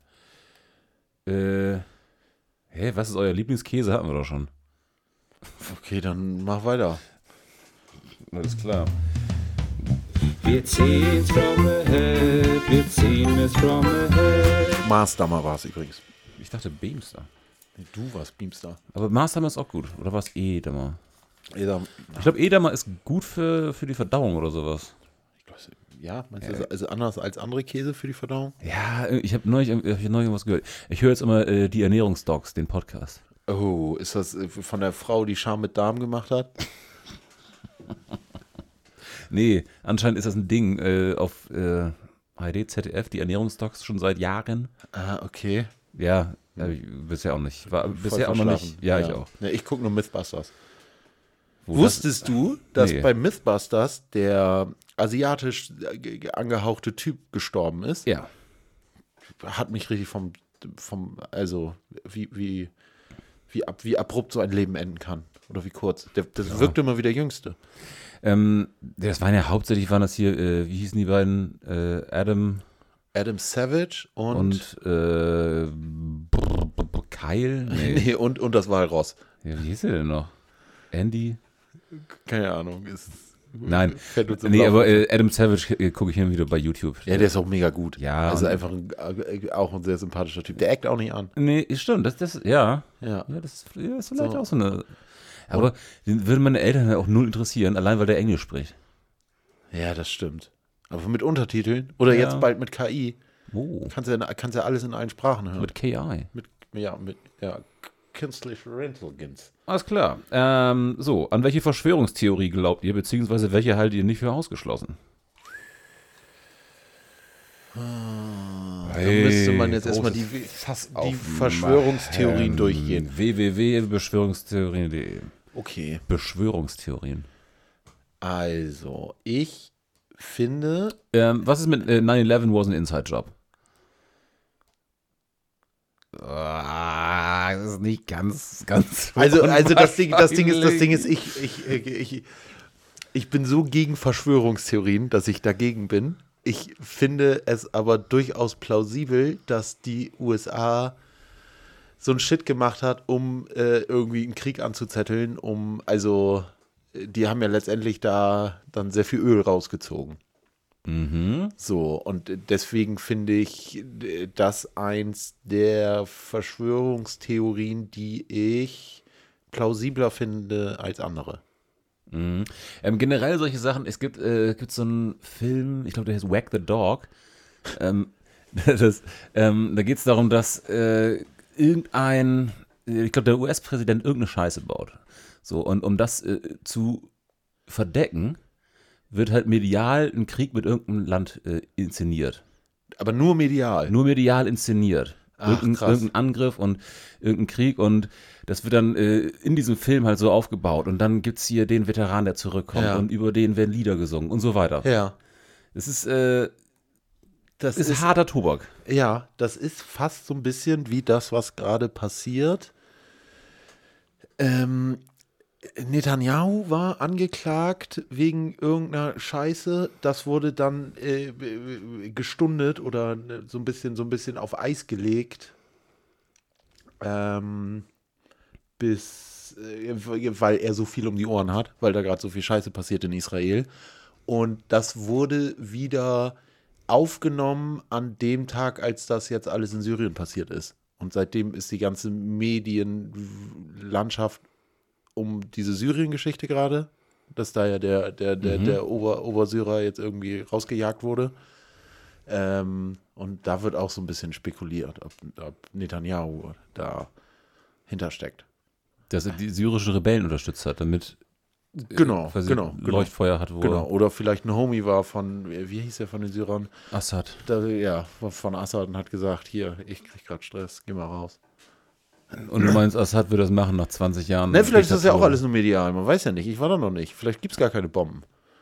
Was ist euer Lieblingskäse? Hatten wir doch schon. Okay, dann mach weiter. Alles klar. Wir ziehen's from the head, wir ziehen es from the head. Maßdammer war es übrigens. Ich dachte Beamster. Nee, du warst Beamster. Aber Maßdammer ist auch gut. Oder war es Edamer? Ich glaube, Edamer ist gut für die Verdauung oder sowas. Ja, meinst du, also anders als andere Käse für die Verdauung? Ja, ich habe neulich irgendwas gehört. Ich höre jetzt immer die Ernährungsdocs, den Podcast. Oh, ist das von der Frau, die Scham mit Darm gemacht hat? Nee, anscheinend ist das ein Ding auf ARD, ZDF, die Ernährungsdocs schon seit Jahren. Ah, okay. Ja, bisher auch nicht. War Voll bisher auch noch nicht. verschlafen. Ja, ich auch. Ja, ich gucke nur Mythbusters. Wo Wusstest du, dass Nee. bei Mythbusters der asiatisch angehauchte Typ gestorben ist? Ja. Hat mich richtig also wie abrupt so ein Leben enden kann. Oder wie kurz. Das wirkt immer wie der Jüngste. Das waren das hier, wie hießen die beiden? Adam Adam Savage und Kyle? Nee. nee, und das Walross. Ja, wie hieß er denn noch? Andy? Keine Ahnung. Nein. Fällt uns im Nee, Laufe. aber Adam Savage gucke ich hin wieder bei YouTube. Ja, der ist auch mega gut. Ja, Also und- einfach auch ein sehr sympathischer Typ. Der eckt auch nicht an. Nee, stimmt. Ja, Ja. das ist vielleicht So. auch so eine. Aber den würde meine Eltern ja auch null interessieren, allein weil der Englisch spricht. Ja, das stimmt. Aber mit Untertiteln oder Ja. jetzt bald mit KI Oh. kannst ja alles in allen Sprachen hören. Mit KI. Mit künstliche Intelligenz. Alles klar. So, an welche Verschwörungstheorie glaubt ihr, beziehungsweise welche haltet ihr nicht für ausgeschlossen? Da müsste man jetzt erstmal die Verschwörungstheorien durchgehen. www.beschwörungstheorien.de Okay. Beschwörungstheorien. Also, ich finde. Was ist mit 9/11 was an Inside Job? Das ist nicht ganz. Also das Ding ist, ich bin so gegen Verschwörungstheorien, dass ich dagegen bin. Ich finde es aber durchaus plausibel, dass die USA so ein Shit gemacht hat, um irgendwie einen Krieg anzuzetteln, die haben ja letztendlich da dann sehr viel Öl rausgezogen. So, und deswegen finde ich das eins der Verschwörungstheorien, die ich plausibler finde als andere. Generell solche Sachen, es gibt so einen Film, ich glaube, der heißt Wag the Dog. Da geht es darum, dass ich glaube, der US-Präsident irgendeine Scheiße baut. So, und um das zu verdecken, wird halt medial ein Krieg mit irgendeinem Land inszeniert. Aber nur medial. Nur medial inszeniert. Irgendein Angriff und irgendein Krieg und das wird dann in diesem Film halt so aufgebaut und dann gibt's hier den Veteran, der zurückkommt und über den werden Lieder gesungen und so weiter. Ja. Es ist, das ist harter Tobak. Ja, das ist fast so ein bisschen wie das, was gerade passiert. Netanyahu war angeklagt wegen irgendeiner Scheiße. Das wurde dann gestundet oder so ein bisschen auf Eis gelegt. Weil er so viel um die Ohren hat, weil da gerade so viel Scheiße passiert in Israel. Und das wurde wieder aufgenommen an dem Tag, als das jetzt alles in Syrien passiert ist. Und seitdem ist die ganze Medienlandschaft um diese Syrien-Geschichte gerade, dass da ja der Obersyrer jetzt irgendwie rausgejagt wurde. Und da wird auch so ein bisschen spekuliert, ob Netanyahu da hintersteckt. Dass er die syrischen Rebellen unterstützt hat, damit Genau. Leuchtfeuer hat. Genau. Oder vielleicht ein Homie war von, wie hieß der von den Syrern? Assad. Von Assad und hat gesagt, hier, ich krieg gerade Stress, geh mal raus. Und du meinst, Assad wird das machen nach 20 Jahren? Ne, vielleicht ist das ja auch alles nur medial, man weiß ja nicht, ich war da noch nicht. Vielleicht gibt es gar keine Bomben.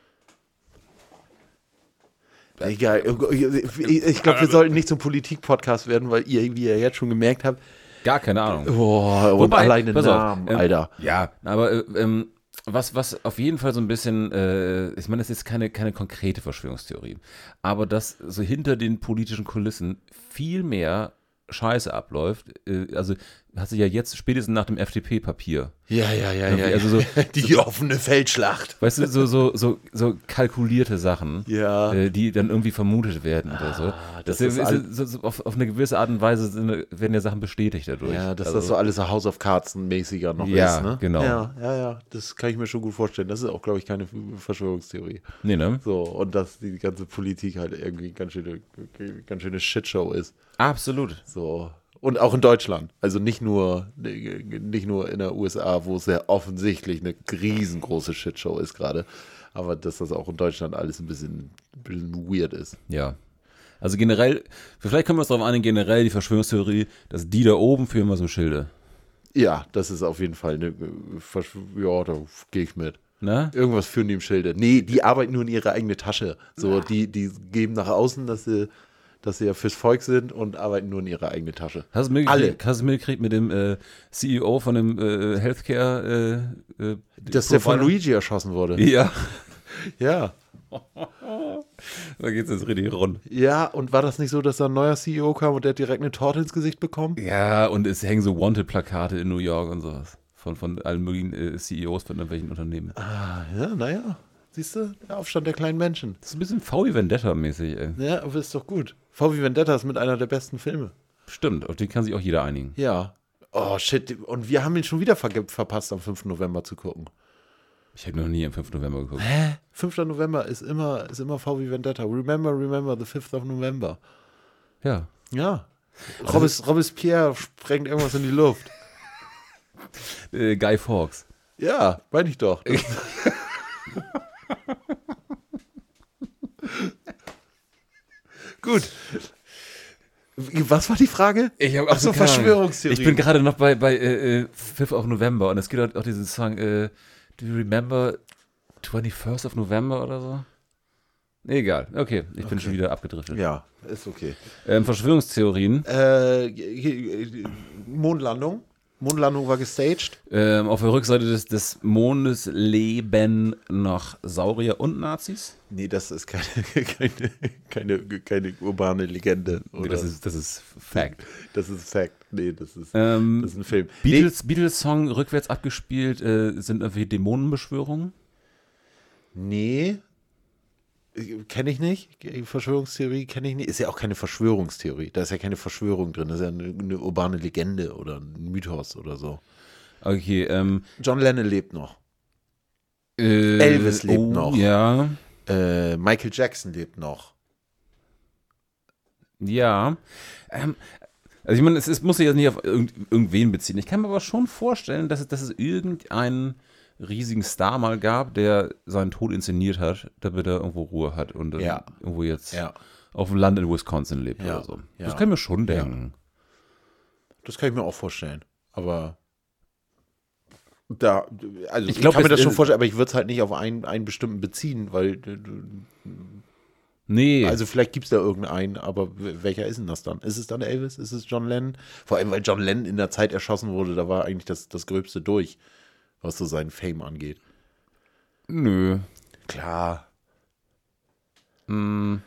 Egal, ich glaube, wir sollten nicht zum Politik-Podcast werden, weil ihr, wie ihr jetzt schon gemerkt habt, gar keine Ahnung. Boah, und alleine Namen, Alter. Ja, aber was auf jeden Fall so ein bisschen, ich meine, das ist keine konkrete Verschwörungstheorie, aber dass so hinter den politischen Kulissen viel mehr Scheiße abläuft, also hat sich ja jetzt spätestens nach dem FDP-Papier. Ja. Also so, die offene Feldschlacht. Weißt du, so kalkulierte Sachen, die dann irgendwie vermutet werden oder so. Das ist auf eine gewisse Art und Weise werden ja Sachen bestätigt dadurch. Ja, dass das so alles so House of Cards-mäßiger noch ist, ne? Genau. Ja, das kann ich mir schon gut vorstellen. Das ist auch, glaube ich, keine Verschwörungstheorie. Nee, ne? So, und dass die ganze Politik halt irgendwie ganz schöne Shitshow ist. Absolut. So. Und auch in Deutschland. Also nicht nur in der USA, wo es sehr offensichtlich eine riesengroße Shitshow ist gerade. Aber dass das auch in Deutschland alles ein bisschen weird ist. Ja. Also generell, vielleicht können wir uns darauf einigen, generell die Verschwörungstheorie, dass die da oben führen wir so Schilde. Ja, das ist auf jeden Fall eine ja, da gehe ich mit. Na? Irgendwas führen die im Schilde. Nee, die arbeiten nur in ihre eigene Tasche. So, die geben nach außen, dass sie ja fürs Volk sind und arbeiten nur in ihre eigene Tasche. Hast du mitgekriegt mit dem CEO von dem Healthcare? Dass der von Luigi erschossen wurde. Ja. Ja. Da geht's jetzt richtig rund. Ja, und war das nicht so, dass da ein neuer CEO kam und der hat direkt eine Torte ins Gesicht bekommen? Ja, und es hängen so Wanted-Plakate in New York und sowas. Von allen möglichen CEOs von irgendwelchen Unternehmen. Ah, ja, naja. Siehst du, der Aufstand der kleinen Menschen. Das ist ein bisschen V wie Vendetta-mäßig, ey. Ja, aber ist doch gut. V wie Vendetta ist mit einer der besten Filme. Stimmt, auf den kann sich auch jeder einigen. Ja. Oh, shit. Und wir haben ihn schon wieder verpasst, am 5. November zu gucken. Ich habe noch nie am 5. November geguckt. 5. November ist immer V wie Vendetta. Remember the 5th of November. Ja. Ja. Robespierre sprengt irgendwas in die Luft. Guy Fawkes. Ja, meine ich doch. Gut. Was war die Frage? Ich habe so Verschwörungstheorie. Ich bin gerade noch bei 5th of November und es gibt auch diesen Song Do you remember 21st of November oder so? Egal, okay, ich bin schon wieder abgedriftet. Ja, ist okay. Verschwörungstheorien. Mondlandung. Mondlandung war gestaged. Auf der Rückseite des Mondes leben noch Saurier und Nazis. Nee, das ist keine urbane Legende. Oder? Nee, das ist Fact. Das ist Fact. Nee, das ist ein Film. Beatles-Song rückwärts abgespielt sind irgendwie Dämonenbeschwörungen. Nee. Kenne ich nicht. Verschwörungstheorie kenne ich nicht. Ist ja auch keine Verschwörungstheorie. Da ist ja keine Verschwörung drin. Das ist ja eine urbane Legende oder ein Mythos oder so. Okay. John Lennon lebt noch. Elvis lebt noch. Ja. Michael Jackson lebt noch. Ja. Also ich meine, es muss sich jetzt nicht auf irgendwen beziehen. Ich kann mir aber schon vorstellen, dass es irgendeinen riesigen Star mal gab, der seinen Tod inszeniert hat, damit er irgendwo Ruhe hat und irgendwo jetzt auf dem Land in Wisconsin lebt oder so. Das kann ich mir schon denken. Das kann ich mir auch vorstellen. Aber da, also Ich glaub, kann mir es das schon ist- vorstellen, aber ich würde es halt nicht auf einen bestimmten beziehen, weil Nee. also vielleicht gibt es da irgendeinen, aber welcher ist denn das dann? Ist es dann Elvis? Ist es John Lennon? Vor allem, weil John Lennon in der Zeit erschossen wurde, da war eigentlich das Gröbste durch, was so seinen Fame angeht. Nö. Klar. Nö.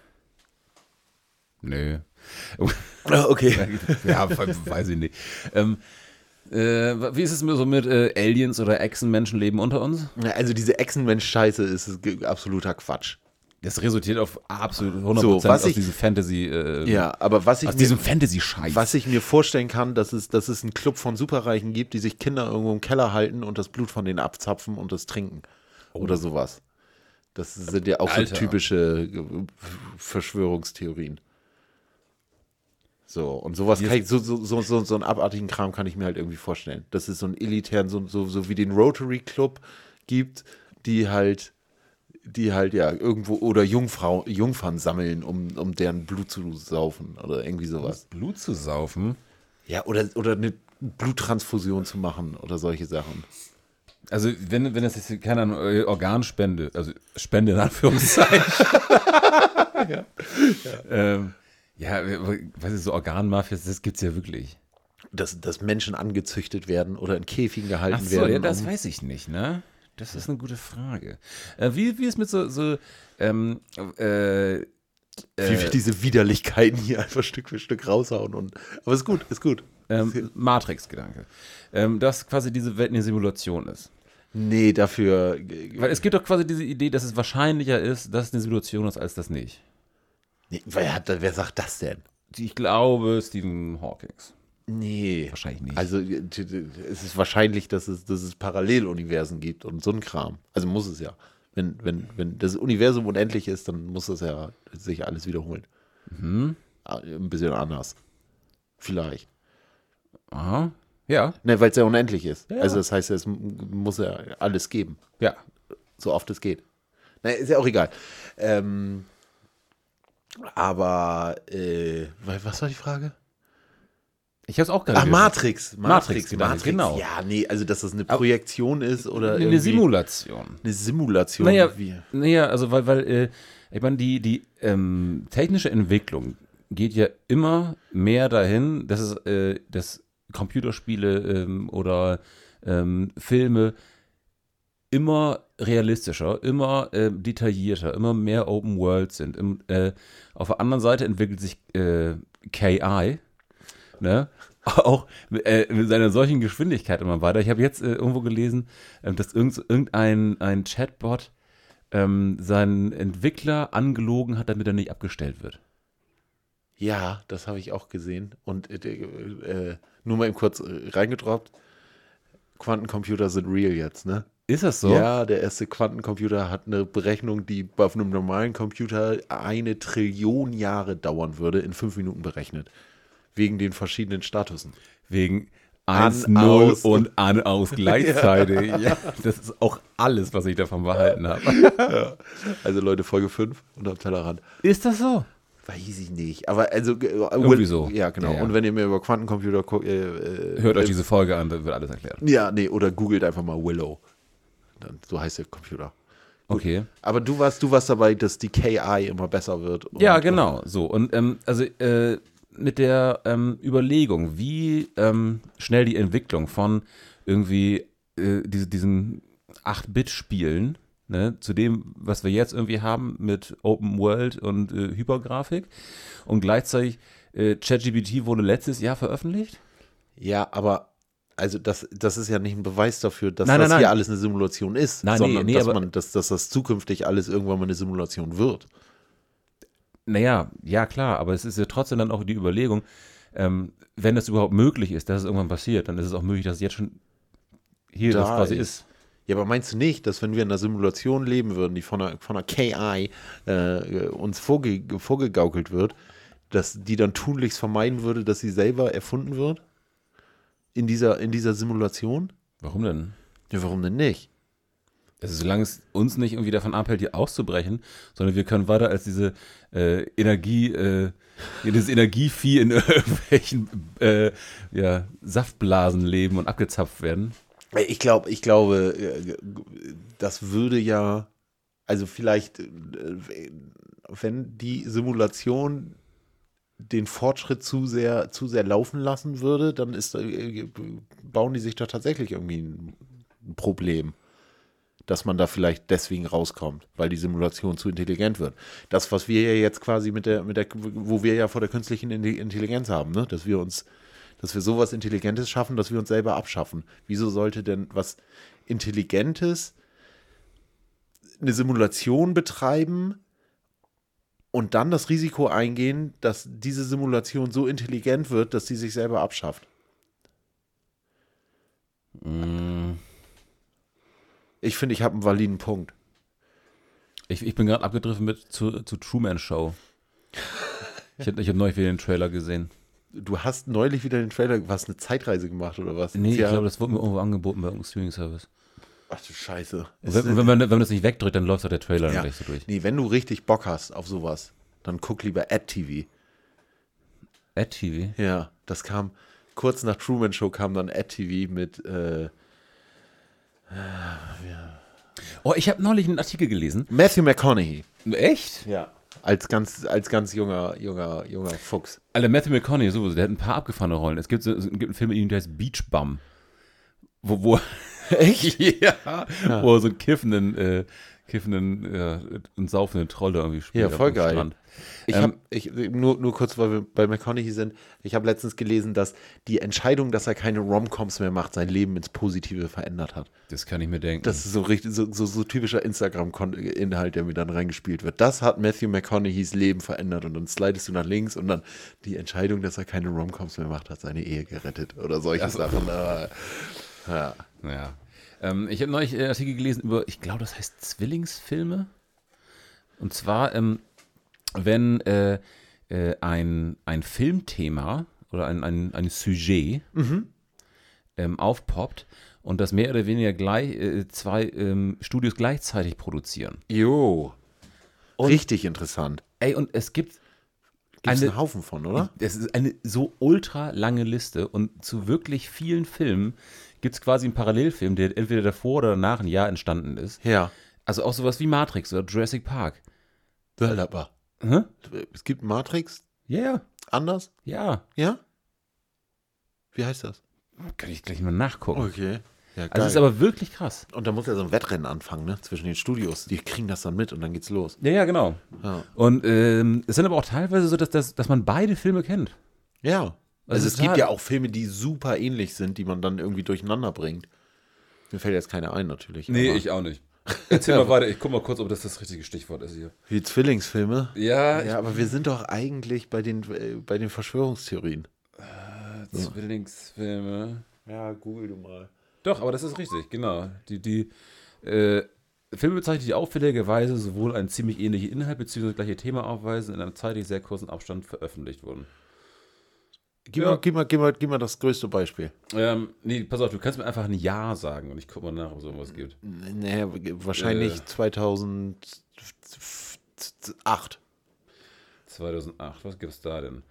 Okay. Ja, weiß ich nicht. Wie ist es so mit Aliens oder Echsenmenschen leben unter uns? Also diese Echsenmensch-Scheiße ist absoluter Quatsch. Das resultiert auf absolut 100% So, was aus ich- diesem Fantasy, Ja, aber was aus diesem Fantasy-Scheiß. was ich mir vorstellen kann, dass es einen Club von Superreichen gibt, die sich Kinder irgendwo im Keller halten und das Blut von denen abzapfen und das trinken. Oder sowas. Das sind ja auch Alter. so typische Verschwörungstheorien. So, und sowas kann ich, so einen abartigen Kram kann ich mir halt irgendwie vorstellen. Dass es so einen elitären, so wie den Rotary Club gibt, die halt ja irgendwo oder Jungfern sammeln, um deren Blut zu saufen oder irgendwie sowas. Blut zu saufen? Ja, oder eine Bluttransfusion zu machen oder solche Sachen. Also, wenn das jetzt keine Ahnung, Organspende, also Spende in Anführungszeichen. Was ist so Organmafias, das gibt's ja wirklich. Dass Menschen angezüchtet werden oder in Käfigen Ach gehalten so, werden. ja, das weiß ich nicht, ne? Das ist eine gute Frage. Wie ist mit wie wir diese Widerlichkeiten hier einfach Stück für Stück raushauen. Aber ist gut, ist gut. Matrix-Gedanke. Dass quasi diese Welt eine Simulation ist. Nee, dafür. Weil es gibt doch quasi diese Idee, dass es wahrscheinlicher ist, dass es eine Simulation ist, als das nicht. Nee, wer sagt das denn? Ich glaube, Stephen Hawking. Nee. Wahrscheinlich nicht. Also es ist wahrscheinlich, dass es Paralleluniversen gibt und so ein Kram. Also muss es ja. Wenn das Universum unendlich ist, dann muss das ja sich alles wiederholen. Ein bisschen anders. Vielleicht. Aha. Ja. Ne, weil es ja unendlich ist. Ja. Also das heißt, es muss ja alles geben. Ja. So oft es geht. Na, ist ja auch egal. Aber was war die Frage? Ich habe es auch gerade Ach, gehört. Matrix, genau. Ja, nee, also dass das eine Projektion ist oder Eine irgendwie Simulation. eine Simulation. Naja, also weil ich meine, die technische Entwicklung geht ja immer mehr dahin, dass dass Computerspiele oder Filme immer realistischer, immer detaillierter, immer mehr Open World sind. Auf der anderen Seite entwickelt sich KI, ne? Auch mit seiner solchen Geschwindigkeit immer weiter. Ich habe jetzt irgendwo gelesen, dass irgendein Chatbot seinen Entwickler angelogen hat, damit er nicht abgestellt wird. Ja, das habe ich auch gesehen. Und nur mal eben kurz reingedroppt. Quantencomputer sind real jetzt, ne? Ist das so? Ja, der erste Quantencomputer hat eine Berechnung, die auf einem normalen Computer 1 Trillion Jahre dauern würde, in 5 Minuten berechnet. Wegen den verschiedenen Statusen. Wegen An, 1, 0 aus. und an, aus gleichzeitig. Ja, das ist auch alles, was ich davon behalten habe. Ja. Also Leute, Folge 5 unterm Tellerrand. Ist das so? Weiß ich nicht. Aber also Irgendwie so. Ja, genau. Ja, ja. Und wenn ihr mir über Quantencomputer Hört euch diese Folge an, da wird alles erklärt. Ja, nee, oder googelt einfach mal Willow. Dann, so heißt der Computer. Gut. Okay. Aber du warst dabei, dass die KI immer besser wird. Ja, genau. So. Und mit der Überlegung, wie schnell die Entwicklung von irgendwie diesen 8-Bit-Spielen, ne, zu dem, was wir jetzt irgendwie haben mit Open World und Hypergrafik, und gleichzeitig ChatGPT wurde letztes Jahr veröffentlicht. Ja, aber also das ist ja nicht ein Beweis dafür, dass Nein, das nein, hier nein. alles eine Simulation ist, Nein, sondern nee, aber- dass das zukünftig alles irgendwann mal eine Simulation wird. Naja, ja klar, aber es ist ja trotzdem dann auch die Überlegung, wenn das überhaupt möglich ist, dass es irgendwann passiert, dann ist es auch möglich, dass es jetzt schon hier Da das quasi ist. ist. Ja, aber meinst du nicht, dass wenn wir in einer Simulation leben würden, die von einer KI uns vorgegaukelt wird, dass die dann tunlichst vermeiden würde, dass sie selber erfunden wird? In dieser Simulation? Warum denn? Ja, warum denn nicht? Also solange es uns nicht irgendwie davon abhält, hier auszubrechen, sondern wir können weiter als diese Energie jedes Energievieh in irgendwelchen Saftblasen leben und abgezapft werden. Ich glaube, das würde ja, also vielleicht, wenn die Simulation den Fortschritt zu sehr laufen lassen würde, dann bauen die sich da tatsächlich irgendwie ein Problem, dass man da vielleicht deswegen rauskommt, weil die Simulation zu intelligent wird. Das, was wir ja jetzt quasi wo wir ja vor der künstlichen Intelligenz haben, ne? Dass wir sowas Intelligentes schaffen, dass wir uns selber abschaffen. Wieso sollte denn was Intelligentes eine Simulation betreiben und dann das Risiko eingehen, dass diese Simulation so intelligent wird, dass sie sich selber abschafft? Ich finde, ich habe einen validen Punkt. Ich bin gerade abgedriftet zur Truman Show. Ich hab neulich wieder den Trailer gesehen. Du hast neulich wieder den Trailer, was, eine Zeitreise gemacht oder was? Nee, ich glaube, das wurde mir irgendwo angeboten bei irgendeinem Streaming-Service. Ach du Scheiße. Wenn man das nicht wegdrückt, dann läuft doch der Trailer dann gleich so durch. Nee, wenn du richtig Bock hast auf sowas, dann guck lieber AdTV. AdTV? Ja, das kam, kurz nach Truman Show kam dann AdTV mit, Oh, ich habe neulich einen Artikel gelesen. Matthew McConaughey. Echt? Ja. Als ganz junger Fuchs. Alter, Matthew McConaughey, sowieso, der hat ein paar abgefahrene Rollen. Es gibt einen Film mit ihm, der heißt Beach Bum. Wo echt? Ja. Wo er so einen kiffenden und saufenden Troll da irgendwie spielt. Ja, voll geil. Strand. Nur kurz, weil wir bei McConaughey sind, ich habe letztens gelesen, dass die Entscheidung, dass er keine Rom-Coms mehr macht, sein Leben ins Positive verändert hat. Das kann ich mir denken. Das ist so richtig, so typischer Instagram-Inhalt, der mir dann reingespielt wird. Das hat Matthew McConaugheys Leben verändert und dann slidest du nach links und dann die Entscheidung, dass er keine Rom-Coms mehr macht, hat seine Ehe gerettet oder solche Sachen. Ja. Ich habe neulich einen Artikel gelesen über, ich glaube, das heißt Zwillingsfilme. Und zwar, wenn ein Filmthema oder ein Sujet aufpoppt und das mehr oder weniger zwei Studios gleichzeitig produzieren. Jo. Richtig interessant. Ey, und es gibt einen Haufen von, oder? Es ist eine so ultra lange Liste und zu wirklich vielen Filmen gibt es quasi einen Parallelfilm, der entweder davor oder danach ein Jahr entstanden ist. Ja. Also auch sowas wie Matrix oder Jurassic Park. Wunderbar. Hä? Es gibt Matrix Ja. anders? Ja. Ja? Wie heißt das? Kann ich gleich mal nachgucken. Okay. Ja, geil. Also es ist aber wirklich krass. Und da muss ja so ein Wettrennen anfangen, ne? Zwischen den Studios. Die kriegen das dann mit und dann geht's los. Ja, genau. Ja. Und es sind aber auch teilweise so, dass man beide Filme kennt. Ja. Also es total. gibt ja auch Filme, die super ähnlich sind, die man dann irgendwie durcheinander bringt. Mir fällt jetzt keine ein, natürlich. Nee, aber ich auch nicht. Erzähl mal weiter, ich guck mal kurz, ob das richtige Stichwort ist hier. wie Zwillingsfilme. Ja, Aber wir sind doch eigentlich bei den Verschwörungstheorien. Zwillingsfilme. Ja, google du mal. Doch, aber das ist richtig, genau. Die Filme bezeichnen, die auffälligerweise sowohl einen ziemlich ähnlichen Inhalt bzw. das gleiche Thema aufweisen, in einem zeitlich sehr kurzen Abstand veröffentlicht wurden. Gib mal das größte Beispiel. Nee, pass auf, du kannst mir einfach ein Ja sagen und ich guck mal nach, ob es irgendwas gibt. Nee, wahrscheinlich 2008. 2008, was gibt's da denn?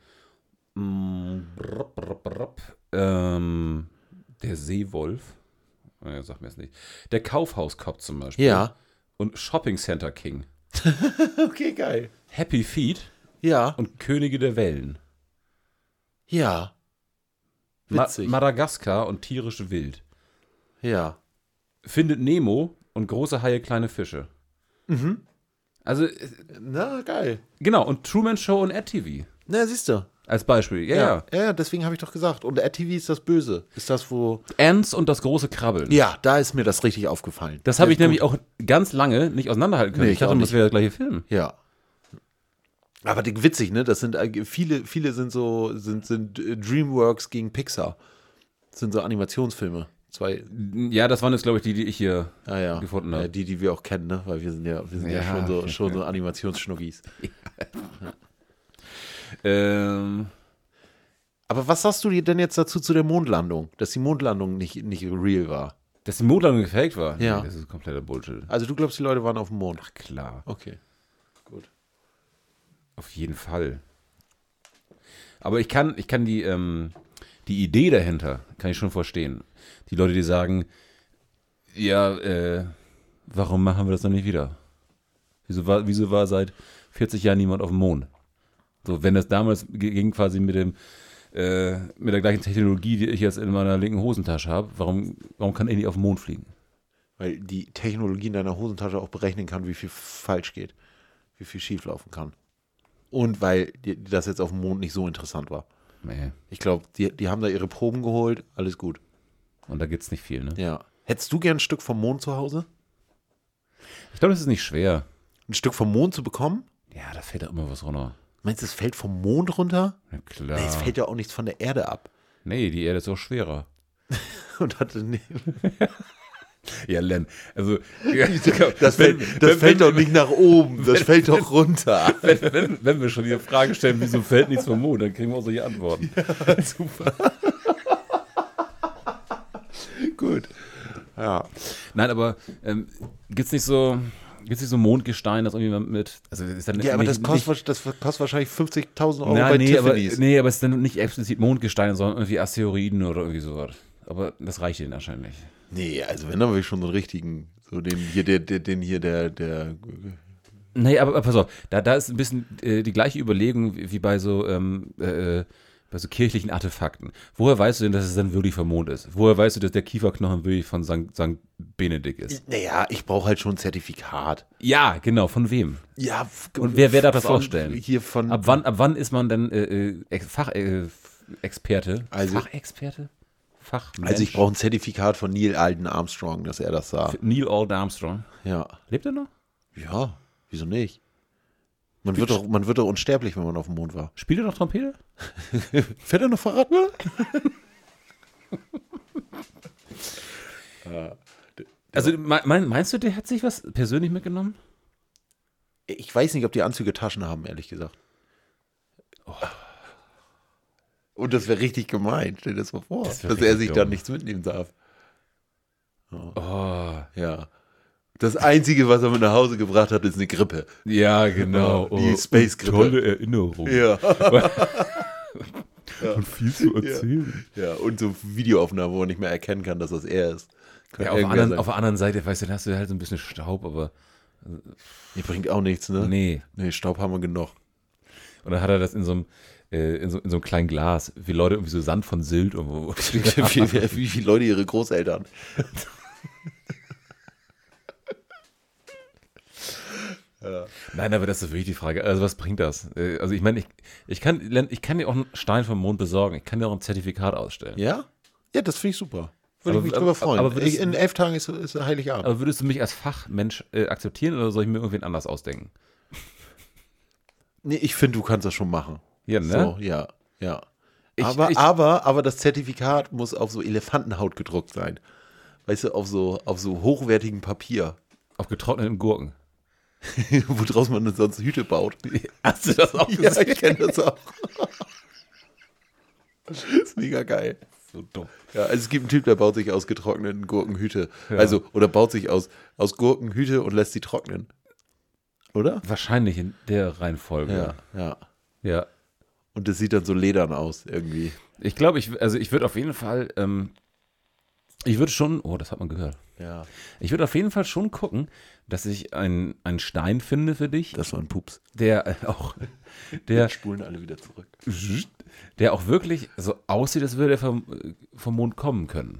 Der Seewolf. Sag mir jetzt nicht. Der Kaufhauskopf zum Beispiel. Ja. Und Shopping Center King. Okay, geil. Happy Feet Ja. und Könige der Wellen. Ja. Witzig. Madagaskar und tierische Wild. Ja. Findet Nemo und große Haie, kleine Fische. Mhm. Also, Na, geil. genau, und Truman Show und AdTV. Na, siehst du. Als Beispiel, ja. Ja, deswegen habe ich doch gesagt. Und AdTV ist das Böse. Ist das, wo... Ants und das große Krabbeln. Ja, da ist mir das richtig aufgefallen. Das habe ich gut. nämlich auch ganz lange nicht auseinanderhalten können. Nee, ich dachte, ich auch das wäre der gleiche Film. Ja. Aber witzig, ne? Das sind viele sind Dreamworks gegen Pixar. Das sind so Animationsfilme. Ja, das waren jetzt, glaube ich, die ich hier ja. gefunden habe. Die wir auch kennen, ne? Weil wir sind ja schon so Animationsschnuggis. Aber was sagst du dir denn jetzt dazu zu der Mondlandung? Dass die Mondlandung nicht real war? Dass die Mondlandung gefaked war? Ja. Nee, das ist kompletter Bullshit. Also du glaubst, die Leute waren auf dem Mond? Ach klar. Okay, gut. Auf jeden Fall. Aber ich kann die Idee dahinter, kann ich schon verstehen. Die Leute, die sagen, ja, warum machen wir das dann nicht wieder? Wieso war seit 40 Jahren niemand auf dem Mond? So, wenn das damals ging quasi mit der gleichen Technologie, die ich jetzt in meiner linken Hosentasche habe, warum kann ich nicht auf den Mond fliegen? Weil die Technologie in deiner Hosentasche auch berechnen kann, wie viel falsch geht, wie viel schief laufen kann. Und weil das jetzt auf dem Mond nicht so interessant war. Nee. Ich glaube, die haben da ihre Proben geholt, alles gut. Und da gibt's nicht viel, ne? Ja. Hättest du gern ein Stück vom Mond zu Hause? Ich glaube, das ist nicht schwer. Ein Stück vom Mond zu bekommen? Ja, da fällt da immer was runter. Meinst du, es fällt vom Mond runter? Ja, klar. Nee, es fällt ja auch nichts von der Erde ab. Nee, die Erde ist auch schwerer. Und hatte Ja, Len, also das fällt doch nicht nach oben, das fällt doch runter. Wenn wir schon die Frage stellen, wieso fällt nichts vom Mond, dann kriegen wir auch solche Antworten. Ja, super. Gut. Ja. Nein, aber gibt's nicht so Mondgestein, das irgendwie mit, also ist dann Ja, aber das nicht, kostet wahrscheinlich 50.000 Euro na, bei nee, Tiffany's. aber es ist dann nicht explizit Mondgestein, sondern irgendwie Asteroiden oder irgendwie sowas. Aber das reicht ihnen wahrscheinlich. Nee, also wenn, dann will ich schon so einen richtigen, so der. Nee, aber pass auf, da ist ein bisschen die gleiche Überlegung wie bei so kirchlichen Artefakten. Woher weißt du denn, dass es dann wirklich vom Mond ist? Woher weißt du, dass der Kieferknochen wirklich von St. Benedikt ist? Naja, ich brauche halt schon ein Zertifikat. Ja, genau, von wem? Ja. Und wer darf das ausstellen? Hier von. Ab wann ist man denn Fachexperte? Also- Fachexperte? Fachmensch? Also ich brauche ein Zertifikat von Neil Alden Armstrong, dass er das sah. Neil Alden Armstrong. Ja. Lebt er noch? Ja, wieso nicht? Man wird doch unsterblich, wenn man auf dem Mond war. Spielt er noch Trompete? Fährt er noch Fahrrad? Also meinst du, der hat sich was persönlich mitgenommen? Ich weiß nicht, ob die Anzüge Taschen haben, ehrlich gesagt. Und das wäre richtig gemein, stell dir das mal vor, Das wär dass er richtig sich dumm. dann nichts mitnehmen darf. Oh, Ja. Das Einzige, was er mit nach Hause gebracht hat, ist eine Grippe. ja, genau. Die Space-Grippe. Tolle Erinnerung. Ja. Und viel zu erzählen. Ja, und so Videoaufnahmen, wo man nicht mehr erkennen kann, dass das er ist. Kann Ja, irgendwer sein. auf der anderen Seite, weißt du, dann hast du halt so ein bisschen Staub, aber Die bringt auch nichts, ne? nee. Nee, Staub haben wir genug. Und dann hat er das in so einem kleinen Glas, wie Leute irgendwie so Sand von Sylt irgendwo. Wie viele Leute ihre Großeltern. Nein, aber das ist wirklich die Frage. Also was bringt das? Also ich meine, ich kann dir auch einen Stein vom Mond besorgen. Ich kann dir auch ein Zertifikat ausstellen. Ja? Ja, das finde ich super. Würde ich mich Aber- drüber freuen. aber würdest- In 11 Tagen ist Heiligabend. Aber würdest du mich als Fachmensch akzeptieren oder soll ich mir irgendwen anders ausdenken? Nee, ich finde, du kannst das schon machen. Ja, ne? So, ja, ja. Ich- Aber das Zertifikat muss auf so Elefantenhaut gedruckt sein. Weißt du, auf so hochwertigem Papier, Auf getrockneten Gurken. woraus man dann sonst Hüte baut. Hast du das auch Ja, gesehen? ich kenne das auch. Das ist mega geil. So dumm. Ja, also es gibt einen Typ, der baut sich aus getrockneten Gurken Hüte. Ja. Also, oder baut sich aus Gurken Hüte und lässt sie trocknen. Oder? Wahrscheinlich in der Reihenfolge. Ja, ja. Ja. Und das sieht dann so ledern aus, irgendwie. Ich glaube, ich würde auf jeden Fall, ich würde schon, oh, das hat man gehört. Ja. Ich würde auf jeden Fall schon gucken, dass ich einen Stein finde für dich, Das war ein Pups. der Wir spulen alle wieder zurück. der auch wirklich so aussieht, als würde er vom Mond kommen können.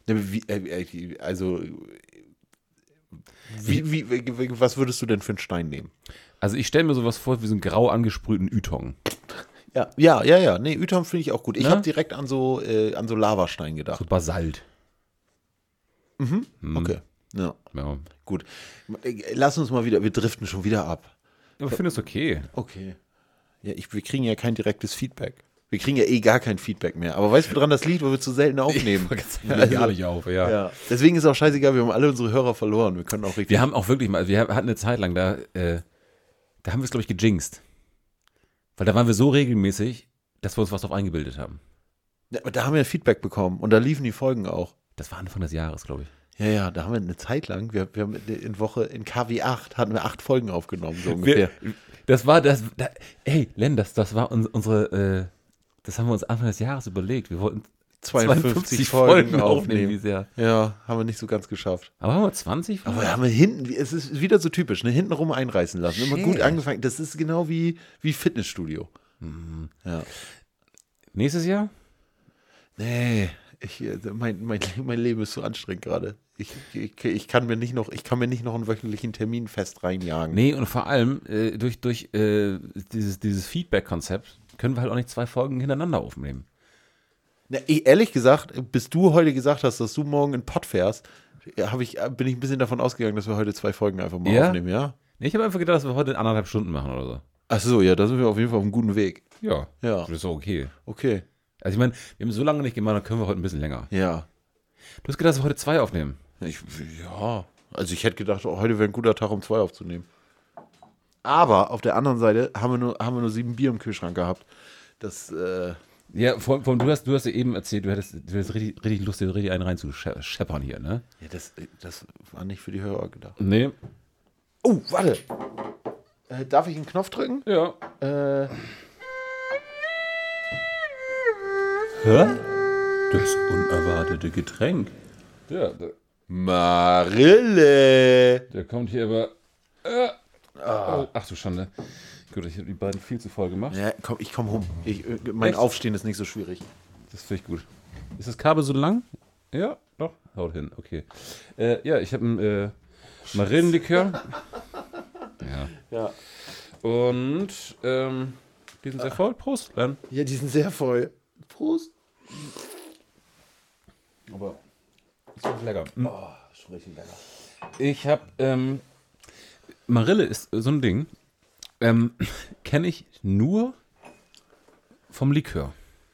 Was würdest du denn für einen Stein nehmen? Also ich stelle mir sowas vor wie so einen grau angesprühten Ytong. Ja. Nee, Ytong finde ich auch gut. Ich Ne? habe direkt an so Lavastein gedacht. So Basalt. Okay. Ja, Ja. gut. Lass uns mal wieder, wir driften schon wieder ab. Aber ich finde es okay. Okay. Ja, wir kriegen ja kein direktes Feedback. Wir kriegen ja gar kein Feedback mehr. Aber weißt du, woran das liegt, weil wir zu selten aufnehmen? Gar nicht auf, ja. Ja. Deswegen ist auch scheißegal, wir haben alle unsere Hörer verloren. Wir können auch richtig. Wir haben auch wirklich mal, wir hatten eine Zeit lang, da haben wir es, glaube ich, gejinxt. Weil da waren wir so regelmäßig, dass wir uns was drauf eingebildet haben. Ja, aber da haben wir Feedback bekommen und da liefen die Folgen auch. Das war Anfang des Jahres, glaube ich. Ja, da haben wir eine Zeit lang, wir haben in KW 8 hatten wir 8 Folgen aufgenommen, so ungefähr. Das war das, ey, Len, das war unsere das haben wir uns Anfang des Jahres überlegt. Wir wollten 52 Folgen aufnehmen. dieses Jahr. Ja, haben wir nicht so ganz geschafft. Aber haben wir 20 Folgen? Aber haben wir hinten, es ist wieder so typisch, ne? Hintenrum einreißen lassen. Immer gut angefangen. Das ist genau wie Fitnessstudio. Ja. Nächstes Jahr? Nee, mein Leben ist so anstrengend gerade. Ich kann mir nicht noch einen wöchentlichen Termin fest reinjagen. Nee, und vor allem durch dieses Feedback-Konzept können wir halt auch nicht 2 Folgen hintereinander aufnehmen. Na, ehrlich gesagt, bis du heute gesagt hast, dass du morgen in Pott fährst, bin ich ein bisschen davon ausgegangen, dass wir heute 2 Folgen einfach mal aufnehmen, ja? Nee, ich habe einfach gedacht, dass wir heute 1,5 Stunden machen oder so. Ach so, ja, da sind wir auf jeden Fall auf einem guten Weg. Ja. Ja. Das ist doch okay. Okay. Also ich meine, wir haben so lange nicht gemacht, dann können wir heute ein bisschen länger. Ja. Du hast gedacht, dass wir heute 2 aufnehmen. Also ich hätte gedacht, heute wäre ein guter Tag, um 2 aufzunehmen. Aber auf der anderen Seite haben wir nur 7 Bier im Kühlschrank gehabt. Das, Ja, vor allem, du hast ja eben erzählt, du hättest richtig Lust, dir richtig einen reinzuscheppern hier, ne? ja, das war nicht für die Hörer gedacht. Nee. Oh, warte. Darf ich einen Knopf drücken? Ja. Hör? Das unerwartete Getränk. Ja, Marille. der kommt hier aber. Ach du Schande. Gut, ich habe die beiden viel zu voll gemacht. Ja, komm, ich komm rum. Mein Echt? Aufstehen ist nicht so schwierig. Das finde ich gut. Ist das Kabel so lang? Ja, doch. Haut hin, okay. Ja, ich habe einen Marillenlikör. Ja. Und die sind sehr voll. Prost, Len. Ja, die sind sehr voll. Prost. Aber ist auch lecker. Oh, schon richtig lecker. Ich habe Marille ist so ein Ding. Kenne ich nur vom Likör.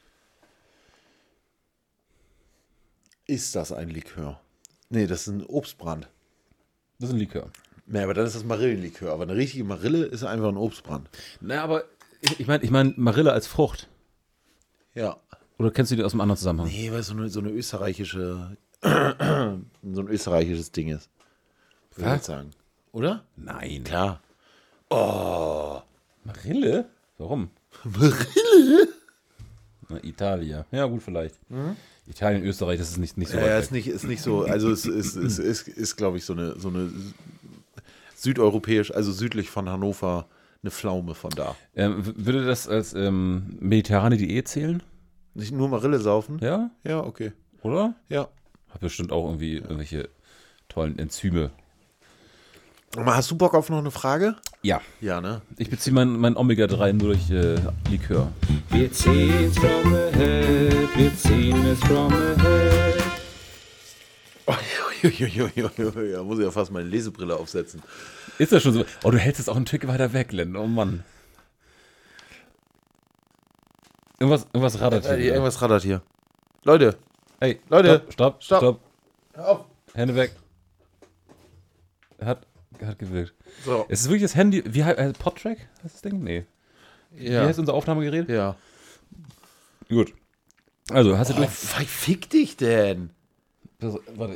Ist das ein Likör? Nee, das ist ein Obstbrand. Das ist ein Likör. Nee, aber dann ist das Marillenlikör. Aber eine richtige Marille ist einfach ein Obstbrand. Na, aber ich mein Marille als Frucht. Ja. Oder kennst du die aus einem anderen Zusammenhang? Nee, weil es so eine österreichische, so ein österreichisches Ding ist. Würde ich jetzt sagen. Oder? Nein. Klar. Marille? Warum? Marille? Na, Italia. Ja, gut, vielleicht. Italien, Österreich, das ist nicht so Ja, weit weg. ist nicht so, also es ist glaube ich, so eine südeuropäisch, also südlich von Hannover, eine Pflaume von da. Würde das als mediterrane Diät zählen? Nicht nur Marille saufen? Ja? Ja, okay. Oder? Ja. Hat bestimmt auch irgendwie irgendwelche tollen Enzyme. Aber hast du Bock auf noch eine Frage? Ja. Ja, ne? Ich beziehe mein Omega-3 nur durch Likör. Wir ziehen's from ahead, wir ziehen es from ahead. Ja, muss ich ja fast meine Lesebrille aufsetzen. Ist das schon so? Oh, du hältst es auch ein Stück weiter weg, Len. Oh Mann. Irgendwas rattert hier. Irgendwas rattert hier. Leute, Hey, Leute. Stopp. Hör auf. Hände weg. Hat gewirkt. So. Es ist wirklich das Handy. Wie heißt Podtrack? Heißt das Ding? Nee. Wie Ja. heißt unser Aufnahmegerät? Ja. Gut. Also, hast du durch. Fick dich denn? Warte,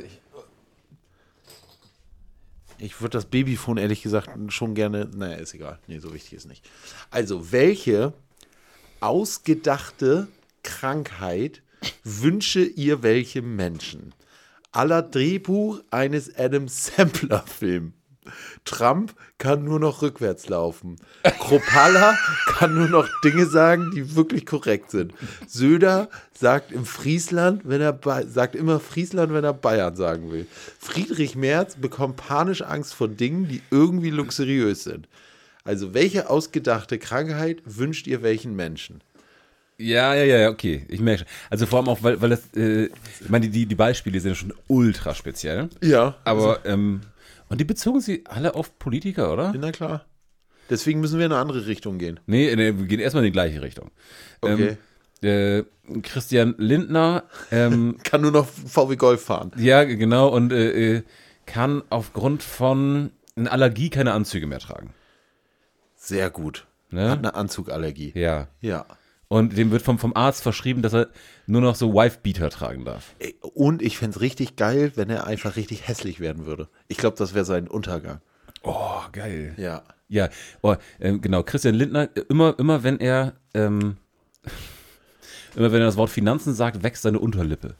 Ich würde das Babyphone ehrlich gesagt schon gerne. Naja, ist egal. Nee, so wichtig ist nicht. Also, welche ausgedachte Krankheit wünsche ihr welchem Menschen? Aller Drehbuch eines Adam Sandler-Films. Trump kann nur noch rückwärts laufen. Kropala kann nur noch Dinge sagen, die wirklich korrekt sind. Söder sagt immer Friesland, wenn er Bayern sagen will. Friedrich Merz bekommt panisch Angst vor Dingen, die irgendwie luxuriös sind. Also welche ausgedachte Krankheit wünscht ihr welchen Menschen? Ja, okay. Ich merke schon. Also vor allem auch, weil das, ich meine, die Beispiele sind schon ultra speziell. Ja. Aber, und die bezogen sie alle auf Politiker, oder? Na klar. Deswegen müssen wir in eine andere Richtung gehen. Nee, wir gehen erstmal in die gleiche Richtung. Okay. Christian Lindner, Kann nur noch VW Golf fahren. ja, genau, und kann aufgrund von einer Allergie keine Anzüge mehr tragen. Sehr gut. Ne? Hat eine Anzugallergie. Ja. Ja. Und dem wird vom Arzt verschrieben, dass er nur noch so Wife-Beater tragen darf. Und ich fände es richtig geil, wenn er einfach richtig hässlich werden würde. Ich glaube, das wäre sein Untergang. Oh, geil. Ja. Ja, genau, Christian Lindner, immer wenn er immer wenn er das Wort Finanzen sagt, wächst seine Unterlippe.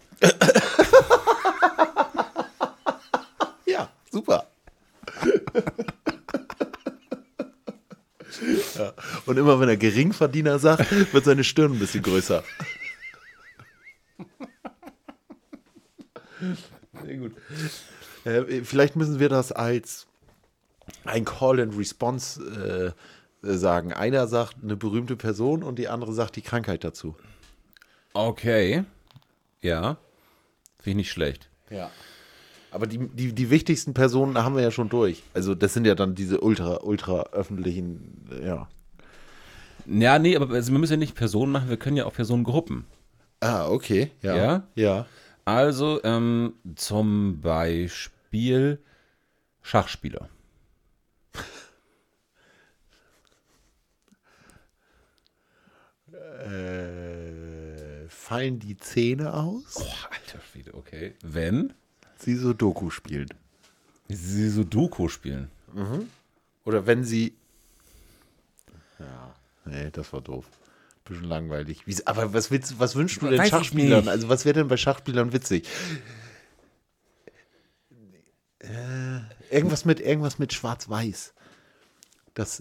Ja, super. Ja. Und immer wenn er Geringverdiener sagt, wird seine Stirn ein bisschen größer. Sehr gut. Vielleicht müssen wir das als ein Call and Response sagen. Einer sagt eine berühmte Person und die andere sagt die Krankheit dazu. Okay. Ja. Finde ich nicht schlecht. Ja. Aber die wichtigsten Personen haben wir ja schon durch. Also das sind ja dann diese ultra öffentlichen, ja. Ja, nee, aber also wir müssen ja nicht Personen machen, wir können ja auch Personengruppen. Ah, okay. Ja. Ja? Ja. Also zum Beispiel Schachspieler. Fallen die Zähne aus? Oh, alter Schwede, okay. Wenn Sie Sudoku spielen. sie Sudoku spielen. Oder wenn sie. Ja, nee, das war doof. Bisschen langweilig. Aber was wünschst du denn Weiß ich Schachspielern? nicht. Also was wäre denn bei Schachspielern witzig? Irgendwas mit Schwarz-Weiß. Das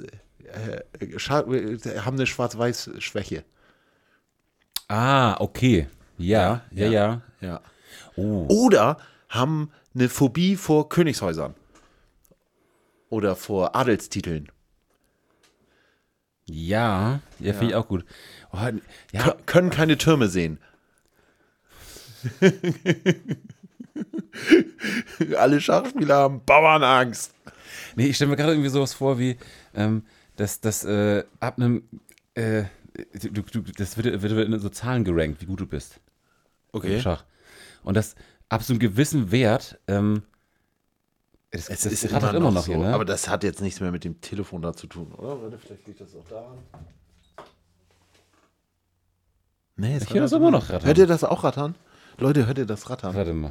haben eine Schwarz-Weiß-Schwäche. Ah, okay. Ja. Ja. Oh. Oder haben eine Phobie vor Königshäusern. Oder vor Adelstiteln. Ja, finde ich auch gut. Oh, ja, Können keine Türme sehen. Alle Schachspieler haben Bauernangst. nee, ich stelle mir gerade irgendwie sowas vor wie, dass ab einem, das wird in so Zahlen gerankt, wie gut du bist. Im Schach. Und das ab so einem gewissen Wert, das rattert immer noch so. hier, ne? Aber das hat jetzt nichts mehr mit dem Telefon da zu tun, oder? Warte, vielleicht liegt das auch daran. Nee, es Ich höre das immer noch rattern. Hört ihr das auch rattern? Leute, hört ihr das rattern? Warte mal.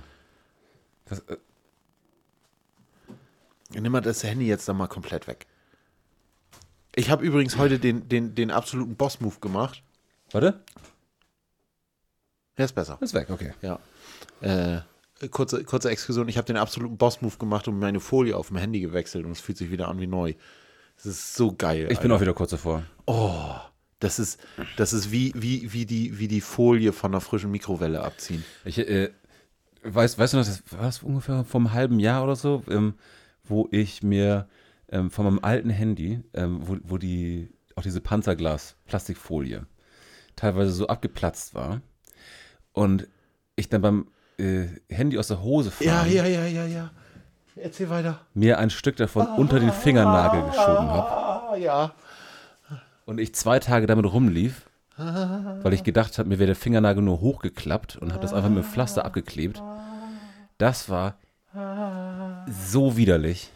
Nimm mal das Handy jetzt dann mal komplett weg. Ich habe übrigens heute den absoluten Boss-Move gemacht. Warte, Der ist besser. ist weg, okay. Ja. Kurze Exkursion. Ich habe den absoluten Boss-Move gemacht und meine Folie auf dem Handy gewechselt und es fühlt sich wieder an wie neu. Das ist so geil. Ich bin auch wieder kurz davor. Das ist wie die Folie von einer frischen Mikrowelle abziehen. Ich weißt du noch, das war das ungefähr vor einem halben Jahr oder so, wo ich mir von meinem alten Handy, wo auch diese Panzerglas-Plastikfolie teilweise so abgeplatzt war und ich dann beim Handy aus der Hose fahren, Ja. Erzähl weiter. mir ein Stück davon unter den Fingernagel geschoben habe Ah, ja. und ich 2 Tage damit rumlief, weil ich gedacht habe, mir wäre der Fingernagel nur hochgeklappt und habe das einfach mit dem Pflaster abgeklebt. Das war so widerlich.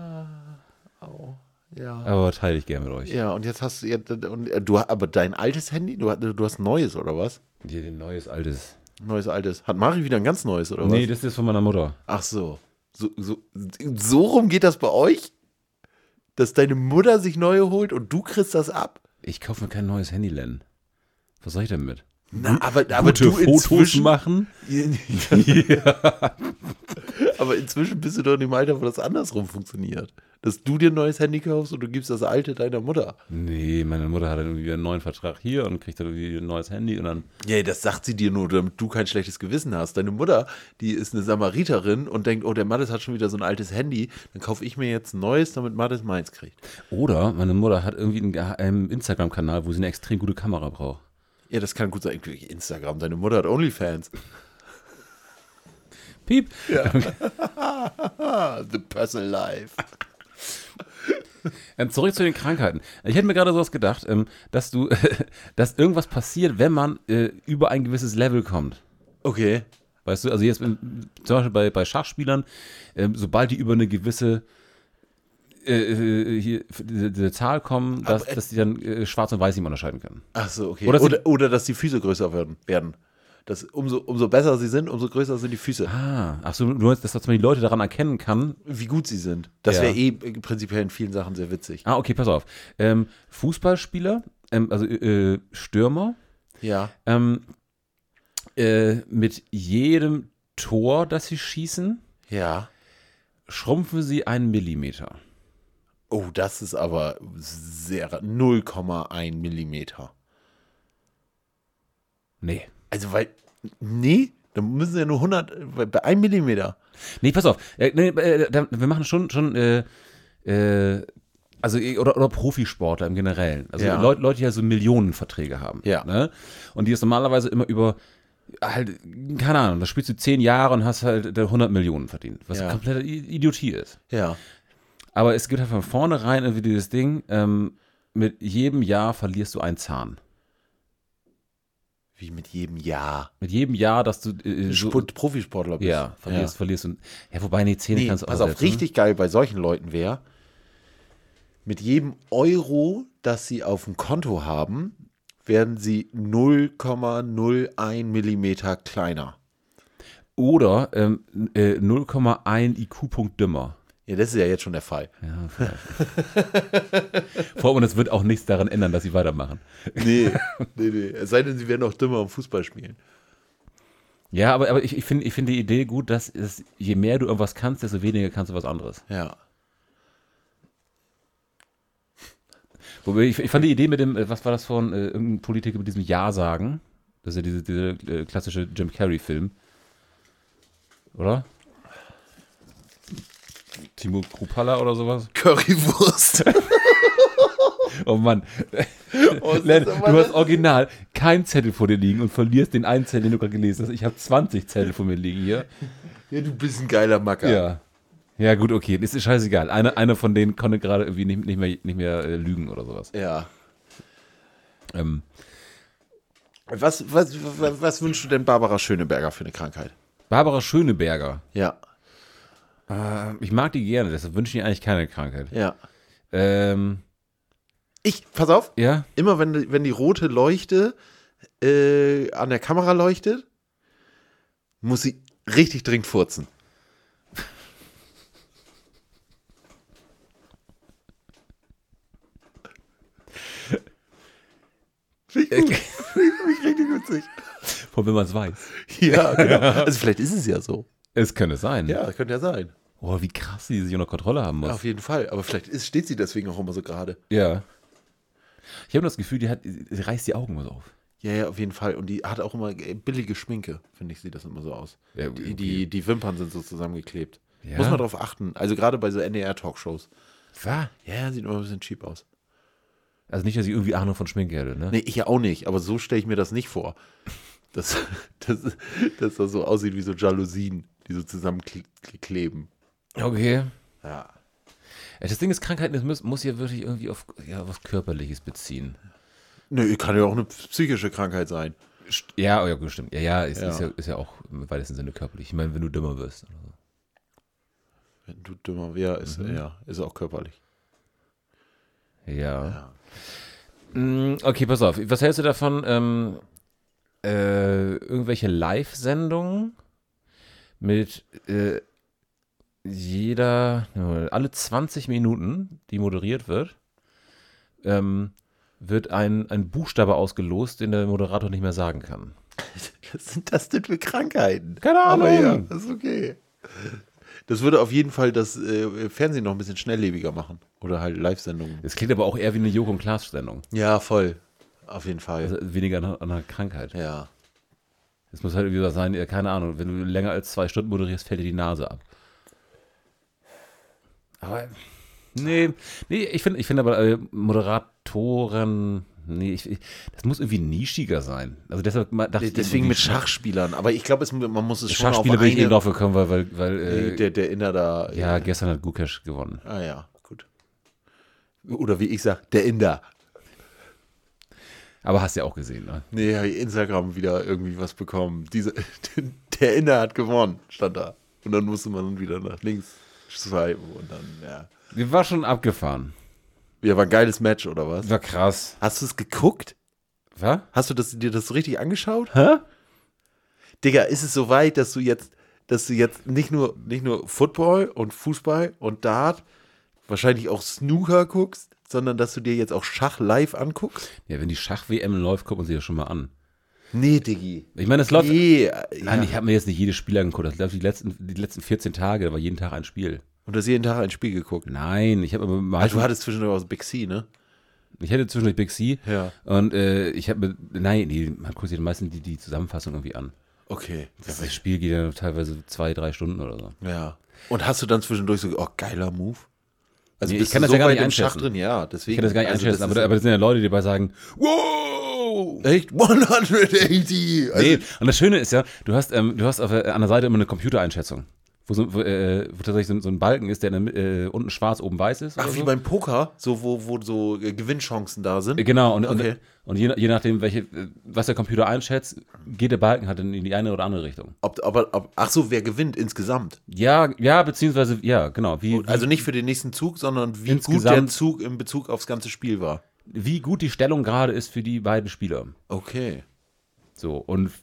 Ja. Aber teile ich gerne mit euch. Ja, und jetzt hast du, aber dein altes Handy, du hast ein neues, oder was? Hier ein neues, altes. Neues, altes. Hat Mari wieder ein ganz neues, oder was? Nee, das ist von meiner Mutter. Ach so. So rum geht das bei euch? Dass deine Mutter sich neue holt und du kriegst das ab? Ich kaufe mir kein neues Handy, Len. Was soll ich denn mit? Na, aber Gute du Fotos inzwischen machen? Aber inzwischen bist du doch in dem Alter, wo das andersrum funktioniert. Dass du dir ein neues Handy kaufst und du gibst das alte deiner Mutter. Nee, meine Mutter hat dann irgendwie einen neuen Vertrag hier und kriegt dann irgendwie ein neues Handy und dann. Ja, das sagt sie dir nur, damit du kein schlechtes Gewissen hast. Deine Mutter, die ist eine Samariterin und denkt, oh, der Mattes hat schon wieder so ein altes Handy, dann kaufe ich mir jetzt ein neues, damit Mattes meins kriegt. Oder meine Mutter hat irgendwie einen Instagram-Kanal, wo sie eine extrem gute Kamera braucht. Ja, das kann gut sein. Instagram, deine Mutter hat Onlyfans. Piep. The personal life. Zurück zu den Krankheiten. Ich hätte mir gerade sowas gedacht, dass dass irgendwas passiert, wenn man über ein gewisses Level kommt. Okay. Weißt du, also jetzt zum Beispiel bei Schachspielern, sobald die über eine gewisse diese Zahl kommen, dass die dann schwarz und weiß nicht mehr unterscheiden können. Ach so, okay. Oder dass die Füße größer werden. Das, umso besser sie sind, umso größer sind die Füße. Ach so, nur, dass man die Leute daran erkennen kann. Wie gut sie sind. Das Ja. wäre prinzipiell in vielen Sachen sehr witzig. Okay, pass auf. Fußballspieler, also Stürmer, Ja. Mit jedem Tor, das sie schießen, Ja. schrumpfen sie 1 Millimeter. Oh, das ist aber sehr 0,1 Millimeter. Nee. Also, nee, dann müssen ja nur 100, bei 1 Millimeter. Nee, pass auf. Wir machen schon also oder Profisportler im Generellen. Also Ja. Leute, die ja so Millionenverträge haben. Ja. Ne? Und die es normalerweise immer über, halt, keine Ahnung, da spielst du 10 Jahre und hast halt 100 Millionen verdient. Was Ja. komplette Idiotie ist. Ja. Aber es gibt halt von vornherein irgendwie dieses Ding, mit jedem Jahr verlierst du einen Zahn. Wie mit jedem Jahr. Mit jedem Jahr, dass du Profisportler bist. ja, verlierst und ja, wobei die Zähne Nee, kannst du pass auch auf, selbst, ne? richtig geil bei solchen Leuten wäre, mit jedem Euro, das sie auf dem Konto haben, werden sie 0,01 Millimeter kleiner. Oder 0,1 IQ-Punkt dümmer. Ja, das ist ja jetzt schon der Fall. Ja, vielleicht. Vor allem, es wird auch nichts daran ändern, dass sie weitermachen. Nee. Es sei denn, sie werden auch dümmer am Fußball spielen. Ja, aber ich finde die Idee gut, dass je mehr du irgendwas kannst, desto weniger kannst du was anderes. Ja. Wobei ich fand die Idee mit dem, was war das von irgendeinem Politiker mit diesem Ja sagen? Das ist ja diese klassische Jim Carrey-Film. Oder? Timo Kruppalla oder sowas? Currywurst. Oh Mann. ist Len, das du aber hast original keinen Zettel vor dir liegen und verlierst den einen Zettel, den du gerade gelesen hast. Ich habe 20 Zettel vor mir liegen hier. Ja, du bist ein geiler Macker. Ja. Ja, gut, okay. Das ist scheißegal. Einer von denen konnte gerade irgendwie nicht mehr lügen oder sowas. Ja. Ähm, Was wünschst du denn Barbara Schöneberger für eine Krankheit? Barbara Schöneberger. Ja. Ich mag die gerne, deshalb wünsche ich ihr eigentlich keine Krankheit. Ja. Ja? Pass auf, immer wenn die rote Leuchte an der Kamera leuchtet, muss sie richtig dringend furzen. Finde ich richtig witzig. Von wenn man es weiß. Ja, genau. Also vielleicht ist es ja so. Es könnte sein. Ja, das könnte ja sein. Oh, wie krass sie sich unter Kontrolle haben muss. Auf jeden Fall. Aber vielleicht steht sie deswegen auch immer so gerade. Ja. Ich habe das Gefühl, sie reißt die Augen immer so auf. Ja, auf jeden Fall. Und die hat auch immer billige Schminke, finde ich, sieht das immer so aus. Ja, okay. Die Wimpern sind so zusammengeklebt. Ja? Muss man drauf achten. Also gerade bei so NDR-Talkshows. Was? Ja, sieht immer ein bisschen cheap aus. Also nicht, dass ich irgendwie Ahnung von Schminke hätte, ne? Nee, ich ja auch nicht, aber so stelle ich mir das nicht vor. Dass das so aussieht wie so Jalousien, die so zusammenkleben. Okay. Ja. Das Ding ist, Krankheiten, das muss ja wirklich irgendwie auf was Körperliches beziehen. Nö, kann ja auch eine psychische Krankheit sein. Ja, gut, stimmt. Ja, ist ja auch im weitesten Sinne körperlich. Ich meine, wenn du dümmer wirst. Oder so. Wenn du dümmer wärst, ist auch körperlich. Ja. Okay, pass auf. Was hältst du davon, irgendwelche Live-Sendungen mit alle 20 Minuten, die moderiert wird, wird ein Buchstabe ausgelost, den der Moderator nicht mehr sagen kann. Was sind das denn für Krankheiten? Keine Ahnung. Aber ja, das ist okay. Das würde auf jeden Fall das Fernsehen noch ein bisschen schnelllebiger machen. Oder halt Live-Sendungen. Es klingt aber auch eher wie eine Joko- und Klaas-Sendung. Ja, voll. Auf jeden Fall. Also weniger an einer Krankheit. Ja. Es muss halt irgendwie was sein, keine Ahnung, wenn du länger als 2 Stunden moderierst, fällt dir die Nase ab. Aber, nee, ich finde aber Moderatoren, das muss irgendwie nischiger sein. Also deshalb dachte ich Deswegen mit Schachspielern. Aber ich glaube, man muss es schon Schachspieler auf bin ich eine... eben drauf gekommen, weil der Inder da... ja, gestern hat Gukesh gewonnen. Ah ja, gut. Oder wie ich sage, der Inder. Aber hast ja auch gesehen, ne? Nee, habe ich Instagram wieder irgendwie was bekommen. Der Inder hat gewonnen, stand da. Und dann musste man wieder nach links swipen und dann, ja. Die war schon abgefahren. Ja, war ein geiles Match, oder was? War krass. Hast du es geguckt? Was? Hast du dir das so richtig angeschaut? Hä? Digga, ist es so weit, dass du jetzt nicht nur Football und Fußball und Dart, wahrscheinlich auch Snooker guckst, sondern dass du dir jetzt auch Schach live anguckst? Ja, wenn die Schach-WM läuft, guckt man sich das schon mal an. Nee, Diggi. Ich meine, das läuft. Nee, Nein, ja. ich habe mir jetzt nicht jedes Spiel angeguckt. Das läuft die letzten 14 Tage, da war jeden Tag ein Spiel. Und du hast jeden Tag ein Spiel geguckt. Nein, ich habe aber Ach, meistens, du hattest zwischendurch aus Big C, ne? ich hätte zwischendurch Big C Ja. und ich habe mir, nein, man guckt sich meistens die Zusammenfassung irgendwie an. Okay. Das Spiel geht ja teilweise 2-3 Stunden oder so. Ja. Und hast du dann zwischendurch so, oh, geiler Move? Also Nee, bist ich kann du das so ja gar weit nicht im Schach einschätzen. drin? Ja, deswegen. Ich kann das gar nicht also einschätzen, das aber das sind ja Leute, die dabei sagen, wow! echt 180. Also, Nee, und das Schöne ist ja, du hast an der Seite immer eine Computereinschätzung, wo tatsächlich so ein Balken ist, der unten schwarz, oben weiß ist. ach, oder wie so. beim Poker, so wo so Gewinnchancen da sind. Genau, Okay. und je nachdem, was der Computer einschätzt, geht der Balken halt in die eine oder andere Richtung. Ach so, wer gewinnt insgesamt? Ja, beziehungsweise, ja, genau. Wie Also nicht für den nächsten Zug, sondern wie gut Insgesamt- der Zug in Bezug aufs ganze Spiel war. wie gut die Stellung gerade ist für die beiden Spieler. Okay. So, und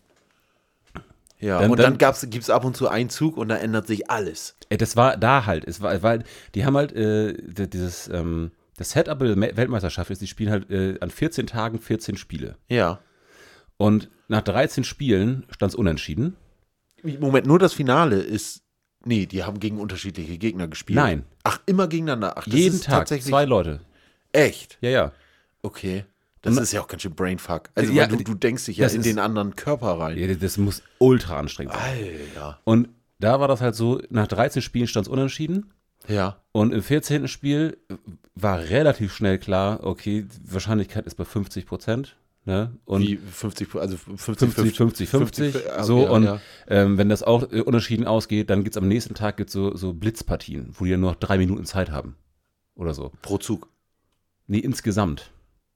Ja, Dann- und dann dann- gibt's ab und zu einen Zug und da ändert sich alles. das war da halt. Weil die haben halt dieses, das Setup der Weltmeisterschaft ist, die spielen halt an 14 Tagen 14 Spiele. Ja. Und nach 13 Spielen stand es unentschieden. Moment, nur das Finale ist. Nee, die haben gegen unterschiedliche Gegner gespielt. Nein. Ach, immer gegeneinander. Ach, das Jeden ist Tag tatsächlich 2 Leute. echt. Ja. Okay. Das Und- ist ja auch ganz schön Brainfuck. Also Ja, weil du denkst dich ja das in ist- den anderen Körper rein. Ja, das muss ultra anstrengend sein. Alter. Und da war das halt so, nach 13 Spielen stand es unentschieden. Ja. Und im 14. Spiel war relativ schnell klar, okay, die Wahrscheinlichkeit ist bei 50%. Ne? Und Wie 50, also 50, 50, ah, so, ja, und ja. wenn das auch unentschieden ausgeht, dann gibt es am nächsten Tag so Blitzpartien, wo die dann nur noch 3 Minuten Zeit haben. Oder so. Pro Zug. Nee, insgesamt.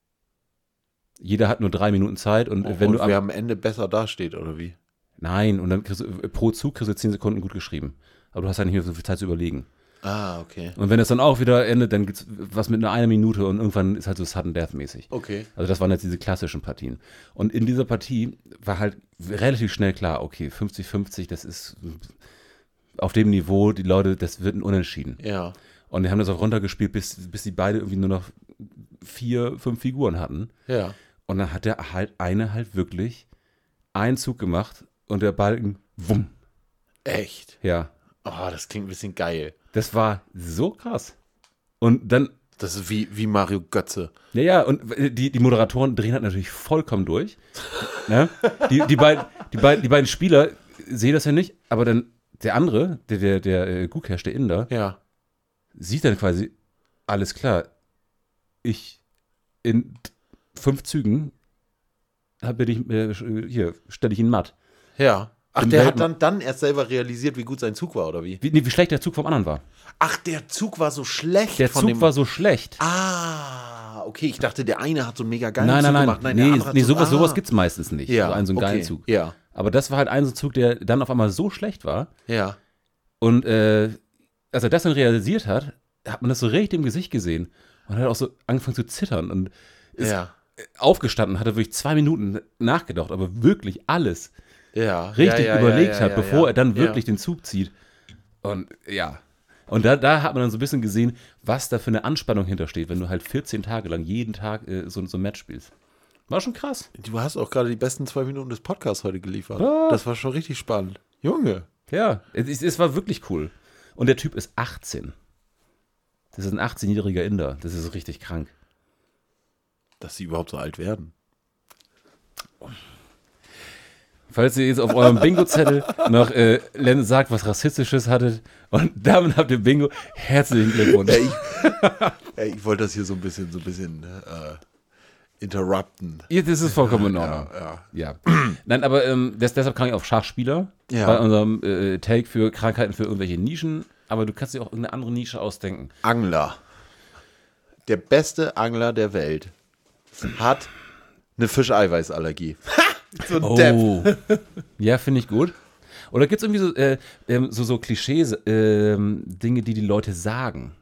Jeder hat nur 3 Minuten Zeit und wenn und du wer am Ende besser dasteht, oder wie? Nein, und dann kriegst du, pro Zug kriegst du 10 Sekunden gut geschrieben. Aber du hast ja nicht mehr so viel Zeit zu überlegen. Ah, okay. Und wenn es dann auch wieder endet, dann gibt's was mit einer Minute und irgendwann ist halt so Sudden Death mäßig. Okay. Also das waren jetzt diese klassischen Partien. Und in dieser Partie war halt relativ schnell klar, okay, 50-50, das ist auf dem Niveau, die Leute, das wird ein Unentschieden. Ja. Und die haben das auch runtergespielt, bis die beide irgendwie nur noch 4, 5 Figuren hatten. Ja. Und dann hat der halt eine halt wirklich einen Zug gemacht und der Balken, wumm. Echt? Ja, Oh, das klingt ein bisschen geil. das war so krass. Und dann, Das ist wie Mario Götze. ja, und die Moderatoren drehen halt natürlich vollkommen durch. Ne? Die beiden Spieler sehen das ja nicht, aber dann der andere, der Gukesh, der Inder, Ja. sieht dann quasi, alles klar, ich in 5 Zügen stelle ich ihn matt. Ja. Ach, Im der hat Weltme- dann erst selber realisiert, wie gut sein Zug war, oder wie? Wie schlecht der Zug vom anderen war. Ach, der Zug war so schlecht. Der von Zug dem war so schlecht. Ah, okay. Ich dachte, der eine hat so einen mega geilen Nein, Zug nein, gemacht. nein. der Nee, andere hat so, sowas gibt's meistens nicht. Ja, So einen okay. geilen Zug. Ja, Aber das war halt ein so ein Zug, der dann auf einmal so schlecht war. ja. Und als er das dann realisiert hat, hat man das so richtig im Gesicht gesehen. Und hat auch so angefangen zu zittern und ist Ja, aufgestanden, hat er wirklich 2 Minuten nachgedacht, aber wirklich alles ja. richtig ja, überlegt ja, hat, ja, bevor ja. er dann wirklich den Zug zieht. Und ja. Und da hat man dann so ein bisschen gesehen, was da für eine Anspannung hintersteht, wenn du halt 14 Tage lang jeden Tag so ein Match spielst. War schon krass. Du hast auch gerade die besten 2 Minuten des Podcasts heute geliefert. Ah. Das war schon richtig spannend. Junge. Ja, es war wirklich cool. Und der Typ ist 18. Das ist ein 18-jähriger Inder. Das ist richtig krank. Dass sie überhaupt so alt werden. Falls ihr jetzt auf eurem Bingo-Zettel noch Len sagt, was Rassistisches hattet und damit habt ihr Bingo, herzlichen Glückwunsch. Ich wollte das hier so ein bisschen interrupten. Ja, das ist vollkommen in Ordnung. Ja. Ja. Nein, aber deshalb kam ich auf Schachspieler Ja. bei unserem Take für Krankheiten für irgendwelche Nischen. Aber du kannst dir auch irgendeine andere Nische ausdenken. Angler. Der beste Angler der Welt hat eine Fischeiweißallergie. So ein Depp. Oh. Ja, finde ich gut. Oder gibt es irgendwie so Klischees, Dinge, die Leute sagen?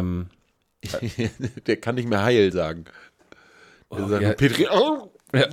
Der kann nicht mehr Heil sagen. Der sagt ja. nur Petri. Oh. Ja.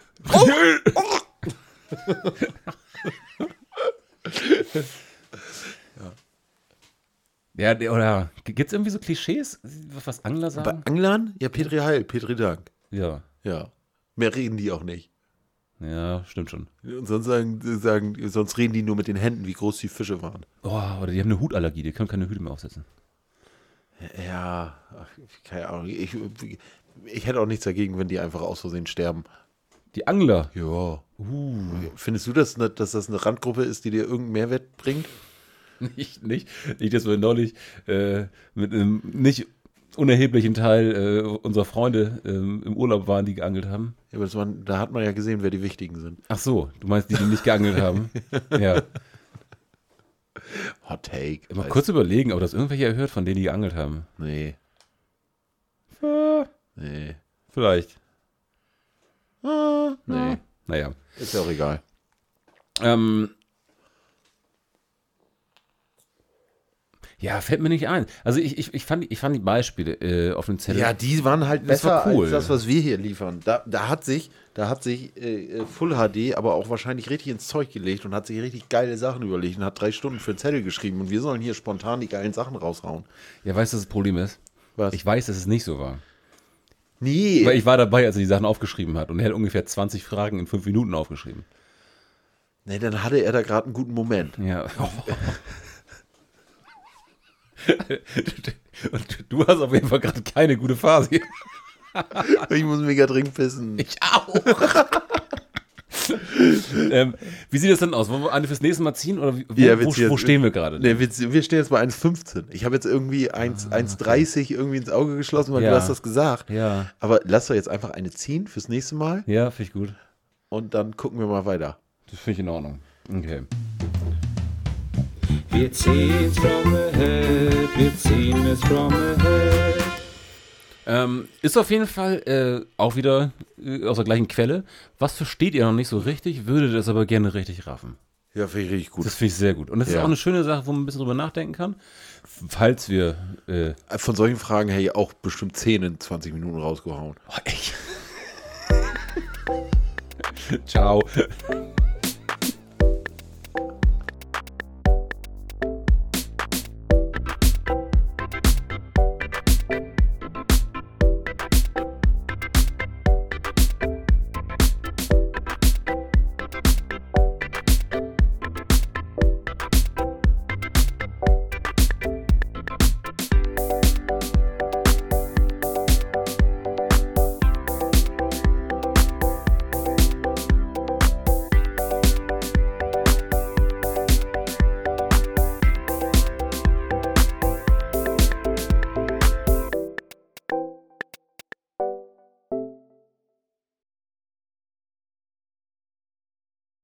Ja, oder gibt es irgendwie so Klischees, was Angler Bei sagen? Anglern? Ja, Petri Heil, Petri Dank. Ja. Ja. Mehr reden die auch nicht. Ja, stimmt schon. Und sonst sonst reden die nur mit den Händen, wie groß die Fische waren. Oh, oder die haben eine Hutallergie, die können keine Hüte mehr aufsetzen. Ja, keine Ahnung. Ich hätte auch nichts dagegen, wenn die einfach aus Versehen sterben. Die Angler. Ja. Findest du, dass das eine Randgruppe ist, die dir irgendeinen Mehrwert bringt? Nicht, dass wir neulich mit einem nicht unerheblichen Teil unserer Freunde im Urlaub waren, die geangelt haben. Ja, aber da hat man ja gesehen, wer die Wichtigen sind. Ach so, du meinst die nicht geangelt haben? Ja. Hot Take. Mal kurz überlegen, ob das irgendwelche hört, von denen die geangelt haben. Nee. Nee. Vielleicht. Nee. Naja. Ist ja auch egal. Ja, fällt mir nicht ein. Also ich fand die Beispiele auf dem Zettel. Ja, die waren halt Das besser war cool. als das, was wir hier liefern. Da hat sich Full HD aber auch wahrscheinlich richtig ins Zeug gelegt und hat sich richtig geile Sachen überlegt und hat 3 Stunden für einen Zettel geschrieben und wir sollen hier spontan die geilen Sachen raushauen. Ja, weißt du, was das Problem ist? Was? Ich weiß, dass es nicht so war. Nee. Weil ich war dabei, als er die Sachen aufgeschrieben hat und er hat ungefähr 20 Fragen in 5 Minuten aufgeschrieben. Nee, dann hatte er da gerade einen guten Moment. Ja. Und du hast auf jeden Fall gerade keine gute Phase. Ich muss mega dringend pissen. Ich auch. Wie sieht das denn aus? Wollen wir eine fürs nächste Mal ziehen? Oder wo stehen wir gerade? Nee, wir stehen jetzt bei 1,15. Ich habe jetzt irgendwie 1,30 irgendwie ins Auge geschlossen, weil Ja. du hast das gesagt. Ja. Aber lass doch jetzt einfach eine ziehen fürs nächste Mal Ja, finde ich gut. und dann gucken wir mal weiter. Das finde ich in Ordnung. Okay. Wir ziehen's from the head, wir ziehen es from the head. Ist auf jeden Fall auch wieder aus der gleichen Quelle. Was versteht ihr noch nicht so richtig, würde das aber gerne richtig raffen. Ja, finde ich richtig gut. Das finde ich sehr gut. Und das ist Ja. auch eine schöne Sache, wo man ein bisschen drüber nachdenken kann. Falls wir... Von solchen Fragen hätte ich auch bestimmt 10 in 20 Minuten rausgehauen. echt? Ciao.